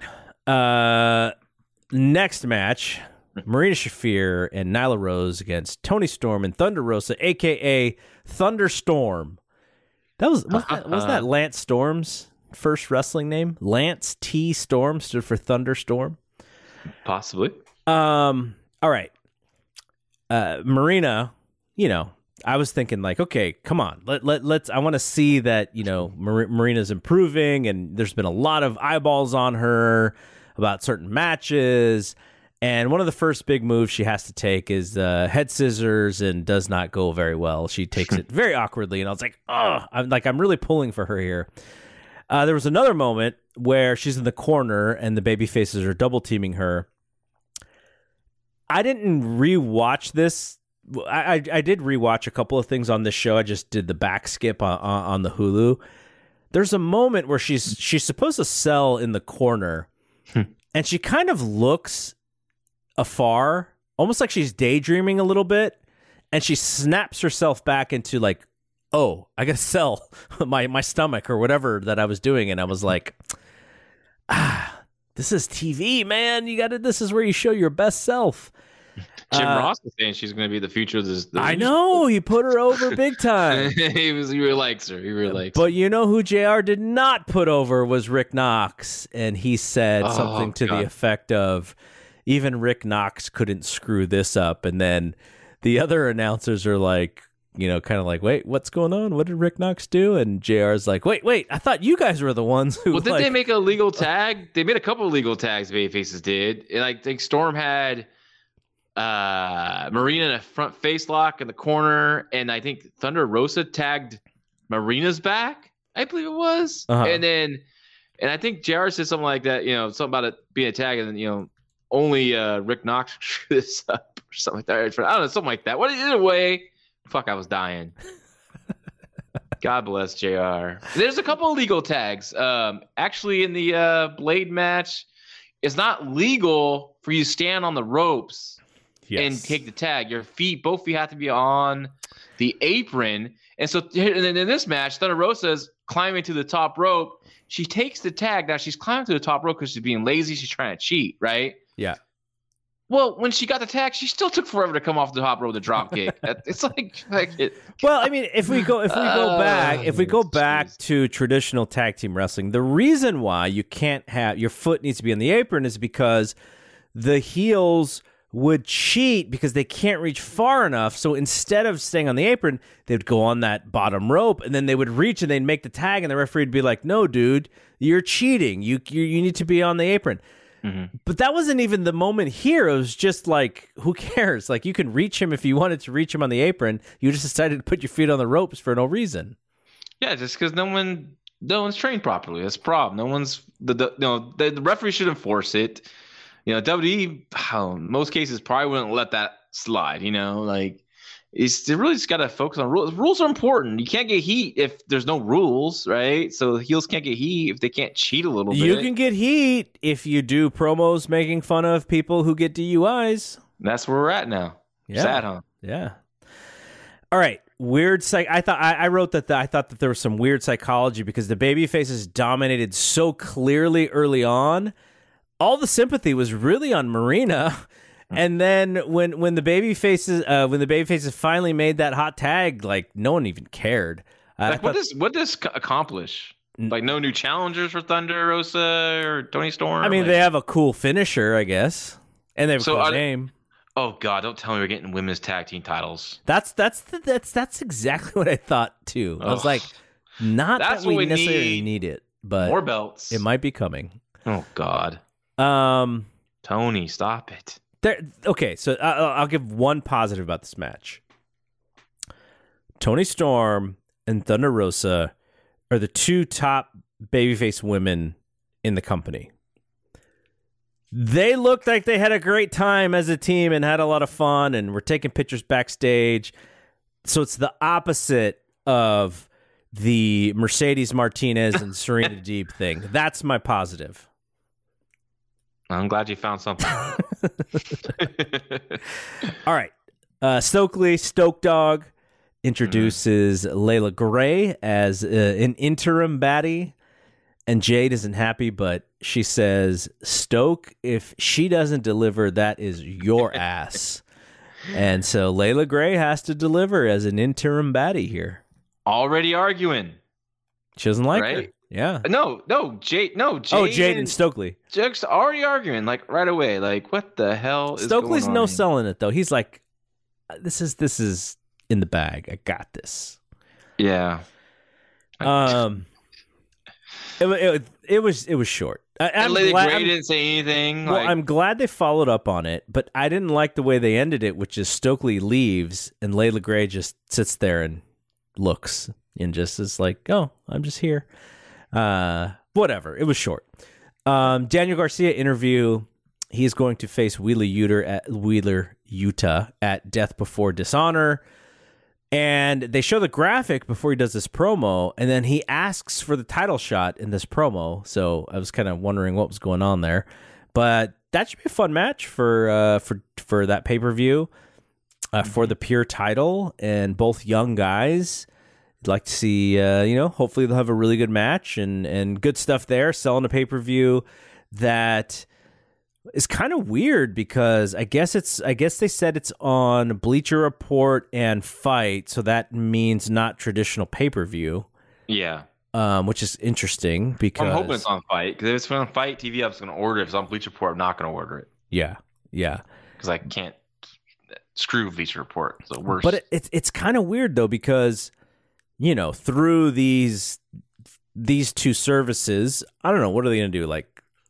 next match: Marina Shafir and Nyla Rose against Toni Storm and Thunder Rosa, aka Thunderstorm. Was that Lance Storm's first wrestling name? Lance T. Storm stood for Thunderstorm. Possibly. All right. Marina, I was thinking like, okay, come on. Let's I want to see that, Marina's improving, and there's been a lot of eyeballs on her about certain matches. And one of the first big moves she has to take is head scissors, and does not go very well. She takes it very awkwardly, and I was like, oh, I'm really pulling for her here. There was another moment where she's in the corner, and the baby faces are double teaming her. I didn't rewatch this I did rewatch a couple of things on this show. I just did the back skip on the Hulu. There's a moment where she's supposed to sell in the corner, and she kind of looks afar, almost like she's daydreaming a little bit, and she snaps herself back into like, oh, I gotta sell my stomach or whatever that I was doing, and I was like, this is TV, man. This is where you show your best self. Jim Ross was saying she's going to be the future of this. I know. He put her over big time. He really likes her. He really likes her. But you know who JR did not put over was Rick Knox. And he said something to the effect of, even Rick Knox couldn't screw this up. And then the other announcers are like, kind of like, wait, what's going on? What did Rick Knox do? And JR's like, wait, I thought you guys were the ones who. Well, did they make a legal tag? They made a couple of legal tags, Babyfaces did. And I think Storm had Marina in a front face lock in the corner, and I think Thunder Rosa tagged Marina's back, I believe it was. And I think JR said something like that, something about it being a tag, and then only Rick Knox screwed this up or something like that. I don't know, something like that. Either way, fuck, I was dying. God bless JR. There's a couple of legal tags. Actually, in the Blade match, it's not legal for you to stand on the ropes and take the tag. Both feet have to be on the apron. And so in this match, Thunder Rosa is climbing to the top rope. She takes the tag. Now, she's climbing to the top rope because she's being lazy. She's trying to cheat, right? Yeah. Well, when she got the tag, she still took forever to come off the top rope with the drop kick. It's like it. Well, I mean, if we go back to traditional tag team wrestling, the reason why you can't have your foot needs to be on the apron is because the heels would cheat because they can't reach far enough. So instead of staying on the apron, they'd go on that bottom rope, and then they would reach and they'd make the tag, and the referee would be like, "No, dude, you're cheating. You need to be on the apron." Mm-hmm. But that wasn't even the moment here. It was just like, who cares? Like, you can reach him if you wanted to reach him on the apron. You just decided to put your feet on the ropes for no reason. Yeah, just because no one's trained properly. That's the problem. No one's the referee should enforce it. WWE, in most cases, probably wouldn't let that slide. They really just got to focus on rules. Rules are important. You can't get heat if there's no rules, right? So heels can't get heat if they can't cheat a little bit. You can get heat if you do promos making fun of people who get DUIs. That's where we're at now. Yeah. Sad, huh? Yeah. All right. Weird I wrote that I thought that there was some weird psychology because the babyfaces dominated so clearly early on. All the sympathy was really on Marina. And then when the babyfaces finally made that hot tag, like, no one even cared. What does accomplish? Like, no new challengers for Thunder Rosa or Toni Storm? I mean, they have a cool finisher, I guess, and they have a cool name. Oh God! Don't tell me we're getting women's tag team titles. That's exactly what I thought too. I was like, not that we necessarily need it, but more belts. It might be coming. Oh God. Tony, stop it. Okay, so I'll give one positive about this match. Toni Storm and Thunder Rosa are the two top babyface women in the company. They looked like they had a great time as a team and had a lot of fun and were taking pictures backstage. So it's the opposite of the Mercedes Martinez and Serena Deeb thing. That's my positive. I'm glad you found something. All right. Stokely, Stoke Dog, introduces Layla Gray as an interim baddie. And Jade isn't happy, but she says, Stoke, if she doesn't deliver, that is your ass. And so Layla Gray has to deliver as an interim baddie here. Already arguing. She doesn't like her. Yeah. No, Jade. Oh, Jade and Stokely. Jake's already arguing, like, right away. Like, what the hell is Stokely's going on here? Selling it, though. He's like, this is in the bag. I got this. Yeah. It was short. And Lady Gray didn't say anything. Well, I'm glad they followed up on it, but I didn't like the way they ended it, which is Stokely leaves and Layla Gray just sits there and looks and just is like, oh, I'm just here. Whatever. It was short. Daniel Garcia interview. He's going to face Wheeler Yuta at Death Before Dishonor. And they show the graphic before he does this promo, and then he asks for the title shot in this promo. So I was kind of wondering what was going on there. But that should be a fun match for that pay-per-view for the pure title, and both young guys. I'd like to see, hopefully they'll have a really good match and good stuff there. Selling a pay-per-view that is kind of weird because I guess they said it's on Bleacher Report and Fight, so that means not traditional pay-per-view. Yeah. Which is interesting because I'm hoping it's on Fight, because if it's on Fight TV, I was going to order it. If it's on Bleacher Report, I'm not going to order it. Yeah. Because I can't screw Bleacher Report. It's the worst. But it's kind of weird though, because through these two services, I don't know, what are they going to do? Like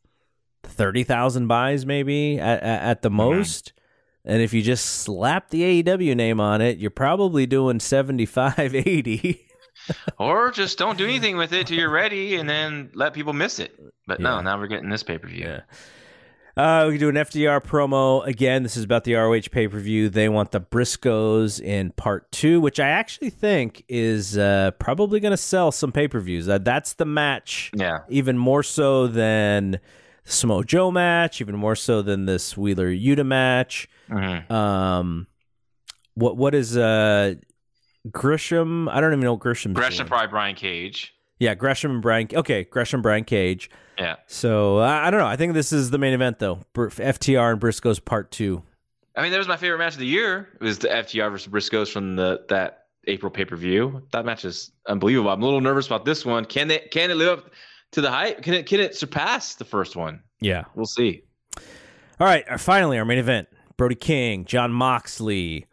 30,000 buys maybe at the most. And if you just slap the AEW name on it, you're probably doing 75, 80. Or just don't do anything with it till you're ready and then let people miss it. But no, now we're getting this pay-per-view. Yeah. We can do an FDR promo. Again, this is about the ROH pay-per-view. They want the Briscoes in part 2, which I actually think is probably going to sell some pay-per-views. That's the match. Yeah. Even more so than the Samoa Joe match, even more so than this Wheeler Yuta match. Mm-hmm. What is Gresham? I don't even know what Gresham's Gresham, doing. probably Brian Cage. Yeah, Gresham and Brian. Okay, Gresham, Brian Cage. Yeah. So I don't know. I think this is the main event though. FTR and Briscoes part 2. I mean, that was my favorite match of the year. It was the FTR versus Briscoes from that April pay-per-view. That match is unbelievable. I'm a little nervous about this one. Can it live up to the hype? Can it surpass the first one? Yeah, we'll see. All right, finally our main event: Brody King, Jon Moxley.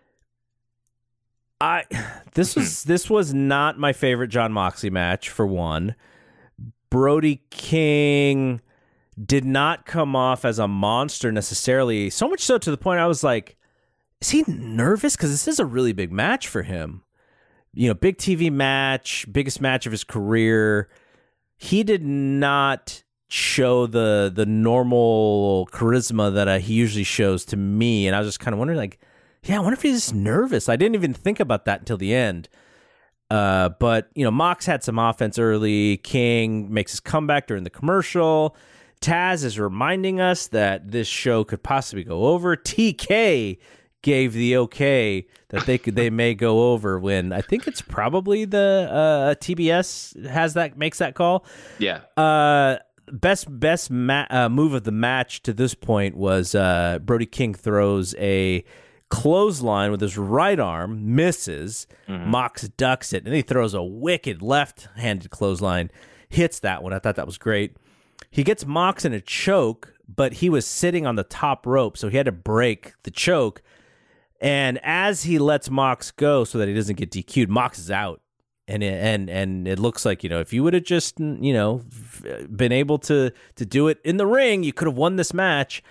This was not my favorite Jon Moxley match, for one. Brody King did not come off as a monster necessarily, so much so to the point I was like, is he nervous? Because this is a really big match for him. Big TV match, biggest match of his career. He did not show the normal charisma that he usually shows to me, and I was just kind of wondering, like, I wonder if he's just nervous. I didn't even think about that until the end. But, Mox had some offense early. King makes his comeback during the commercial. Taz is reminding us that this show could possibly go over. TK gave the okay that they may go over, when I think it's probably the TBS makes that call. Yeah. Best move of the match to this point was Brody King throws a clothesline with his right arm, misses. Mox ducks it, and he throws a wicked left-handed clothesline, hits that one. I thought that was great. He gets Mox in a choke, but he was sitting on the top rope, so he had to break the choke. And as he lets Mox go so that he doesn't get DQ'd, Mox is out. And it looks like, if you would have just, been able to do it in the ring, you could have won this match.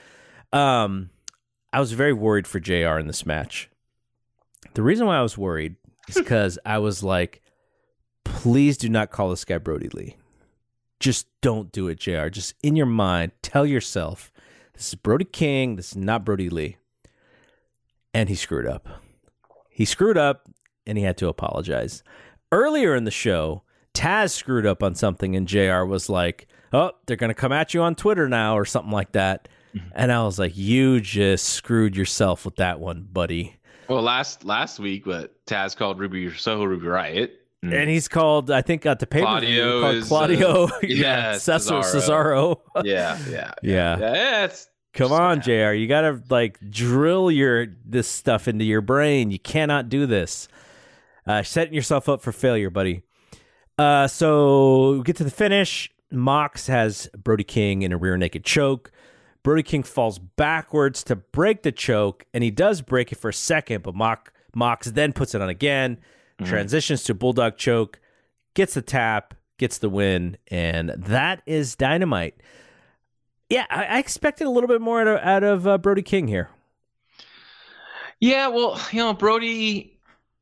I was very worried for JR in this match. The reason why I was worried is because I was like, please do not call this guy Brody Lee. Just don't do it, JR. Just in your mind, tell yourself, this is Brody King, this is not Brody Lee. And he screwed up. And he had to apologize. Earlier in the show, Taz screwed up on something, and JR was like, oh, they're going to come at you on Twitter now, or something like that. And I was like, you just screwed yourself with that one, buddy. Well, last week, Taz called Soho Ruby Riot. And he's called, I think, at the pay-per-view, Claudio Cesaro. Yeah. Come on, JR. You got to drill this stuff into your brain. You cannot do this. Setting yourself up for failure, buddy. So we get to the finish. Mox has Brody King in a rear naked choke. Brody King falls backwards to break the choke, and he does break it for a second, but Mox then puts it on again, transitions to bulldog choke, gets the tap, gets the win, and that is Dynamite. Yeah, I expected a little bit more out of Brody King here. Yeah, well, Brody,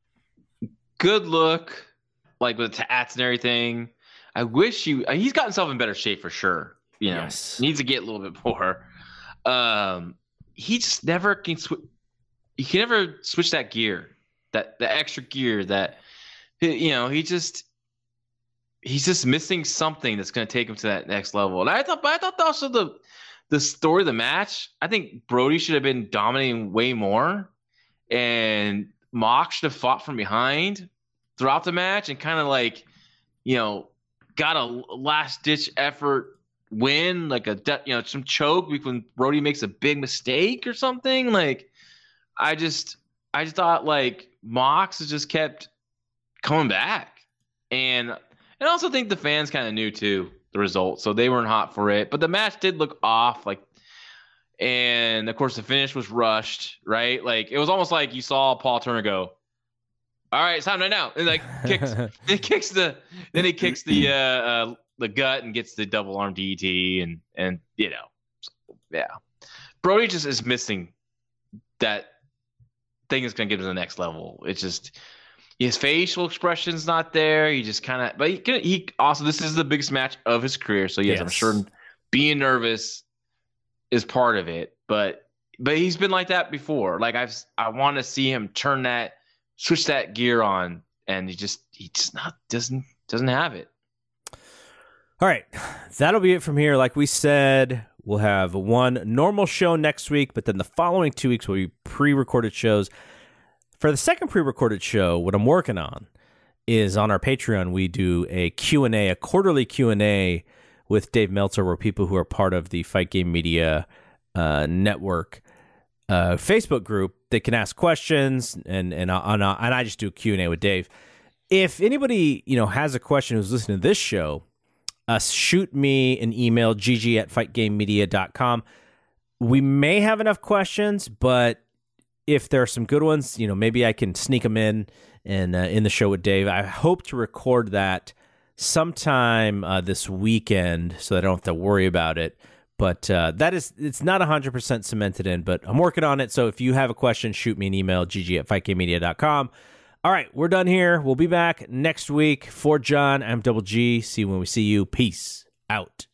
good look, like with the tats and everything. I wish he's got himself in better shape for sure. Yes. Needs to get a little bit more. He just never can you can never switch that gear, the extra gear that, he's just missing something that's going to take him to that next level. And I thought also the story of the match, I think Brody should have been dominating way more, and Mox should have fought from behind throughout the match and kind of like, got a last ditch effort win, like some choke when Brody makes a big mistake or something. Like, I just thought like Mox has just kept coming back, and I also think the fans kind of knew too the result, so they weren't hot for it. But the match did look off, and of course the finish was rushed, right? Like, it was almost like you saw Paul Turner go, "All right, it's time right now," and like he kicks the gut and gets the double arm DDT, and yeah, Brody just is missing that thing that's going to get to the next level. It's just his facial expression's not there. He just kind of, but he also, this is the biggest match of his career, so yes, I'm sure being nervous is part of it. But he's been like that before. Like, I want to see him switch that gear on, and he just doesn't have it. All right, that'll be it from here. Like we said, we'll have one normal show next week, but then the following 2 weeks will be pre-recorded shows. For the second pre-recorded show, what I'm working on is on our Patreon, we do a Q&A, a quarterly Q&A with Dave Meltzer, where people who are part of the Fight Game Media Network Facebook group, they can ask questions, and I just do a Q&A with Dave. If anybody has a question who's listening to this show, shoot me an email, gg@fightgamemedia.com. We may have enough questions, but if there are some good ones, maybe I can sneak them in the show with Dave. I hope to record that sometime this weekend, so I don't have to worry about it. But it's not 100% cemented in, but I'm working on it. So if you have a question, shoot me an email, gg@fightgamemedia.com. All right, we're done here. We'll be back next week. For John, I'm Double G. See you when we see you. Peace out.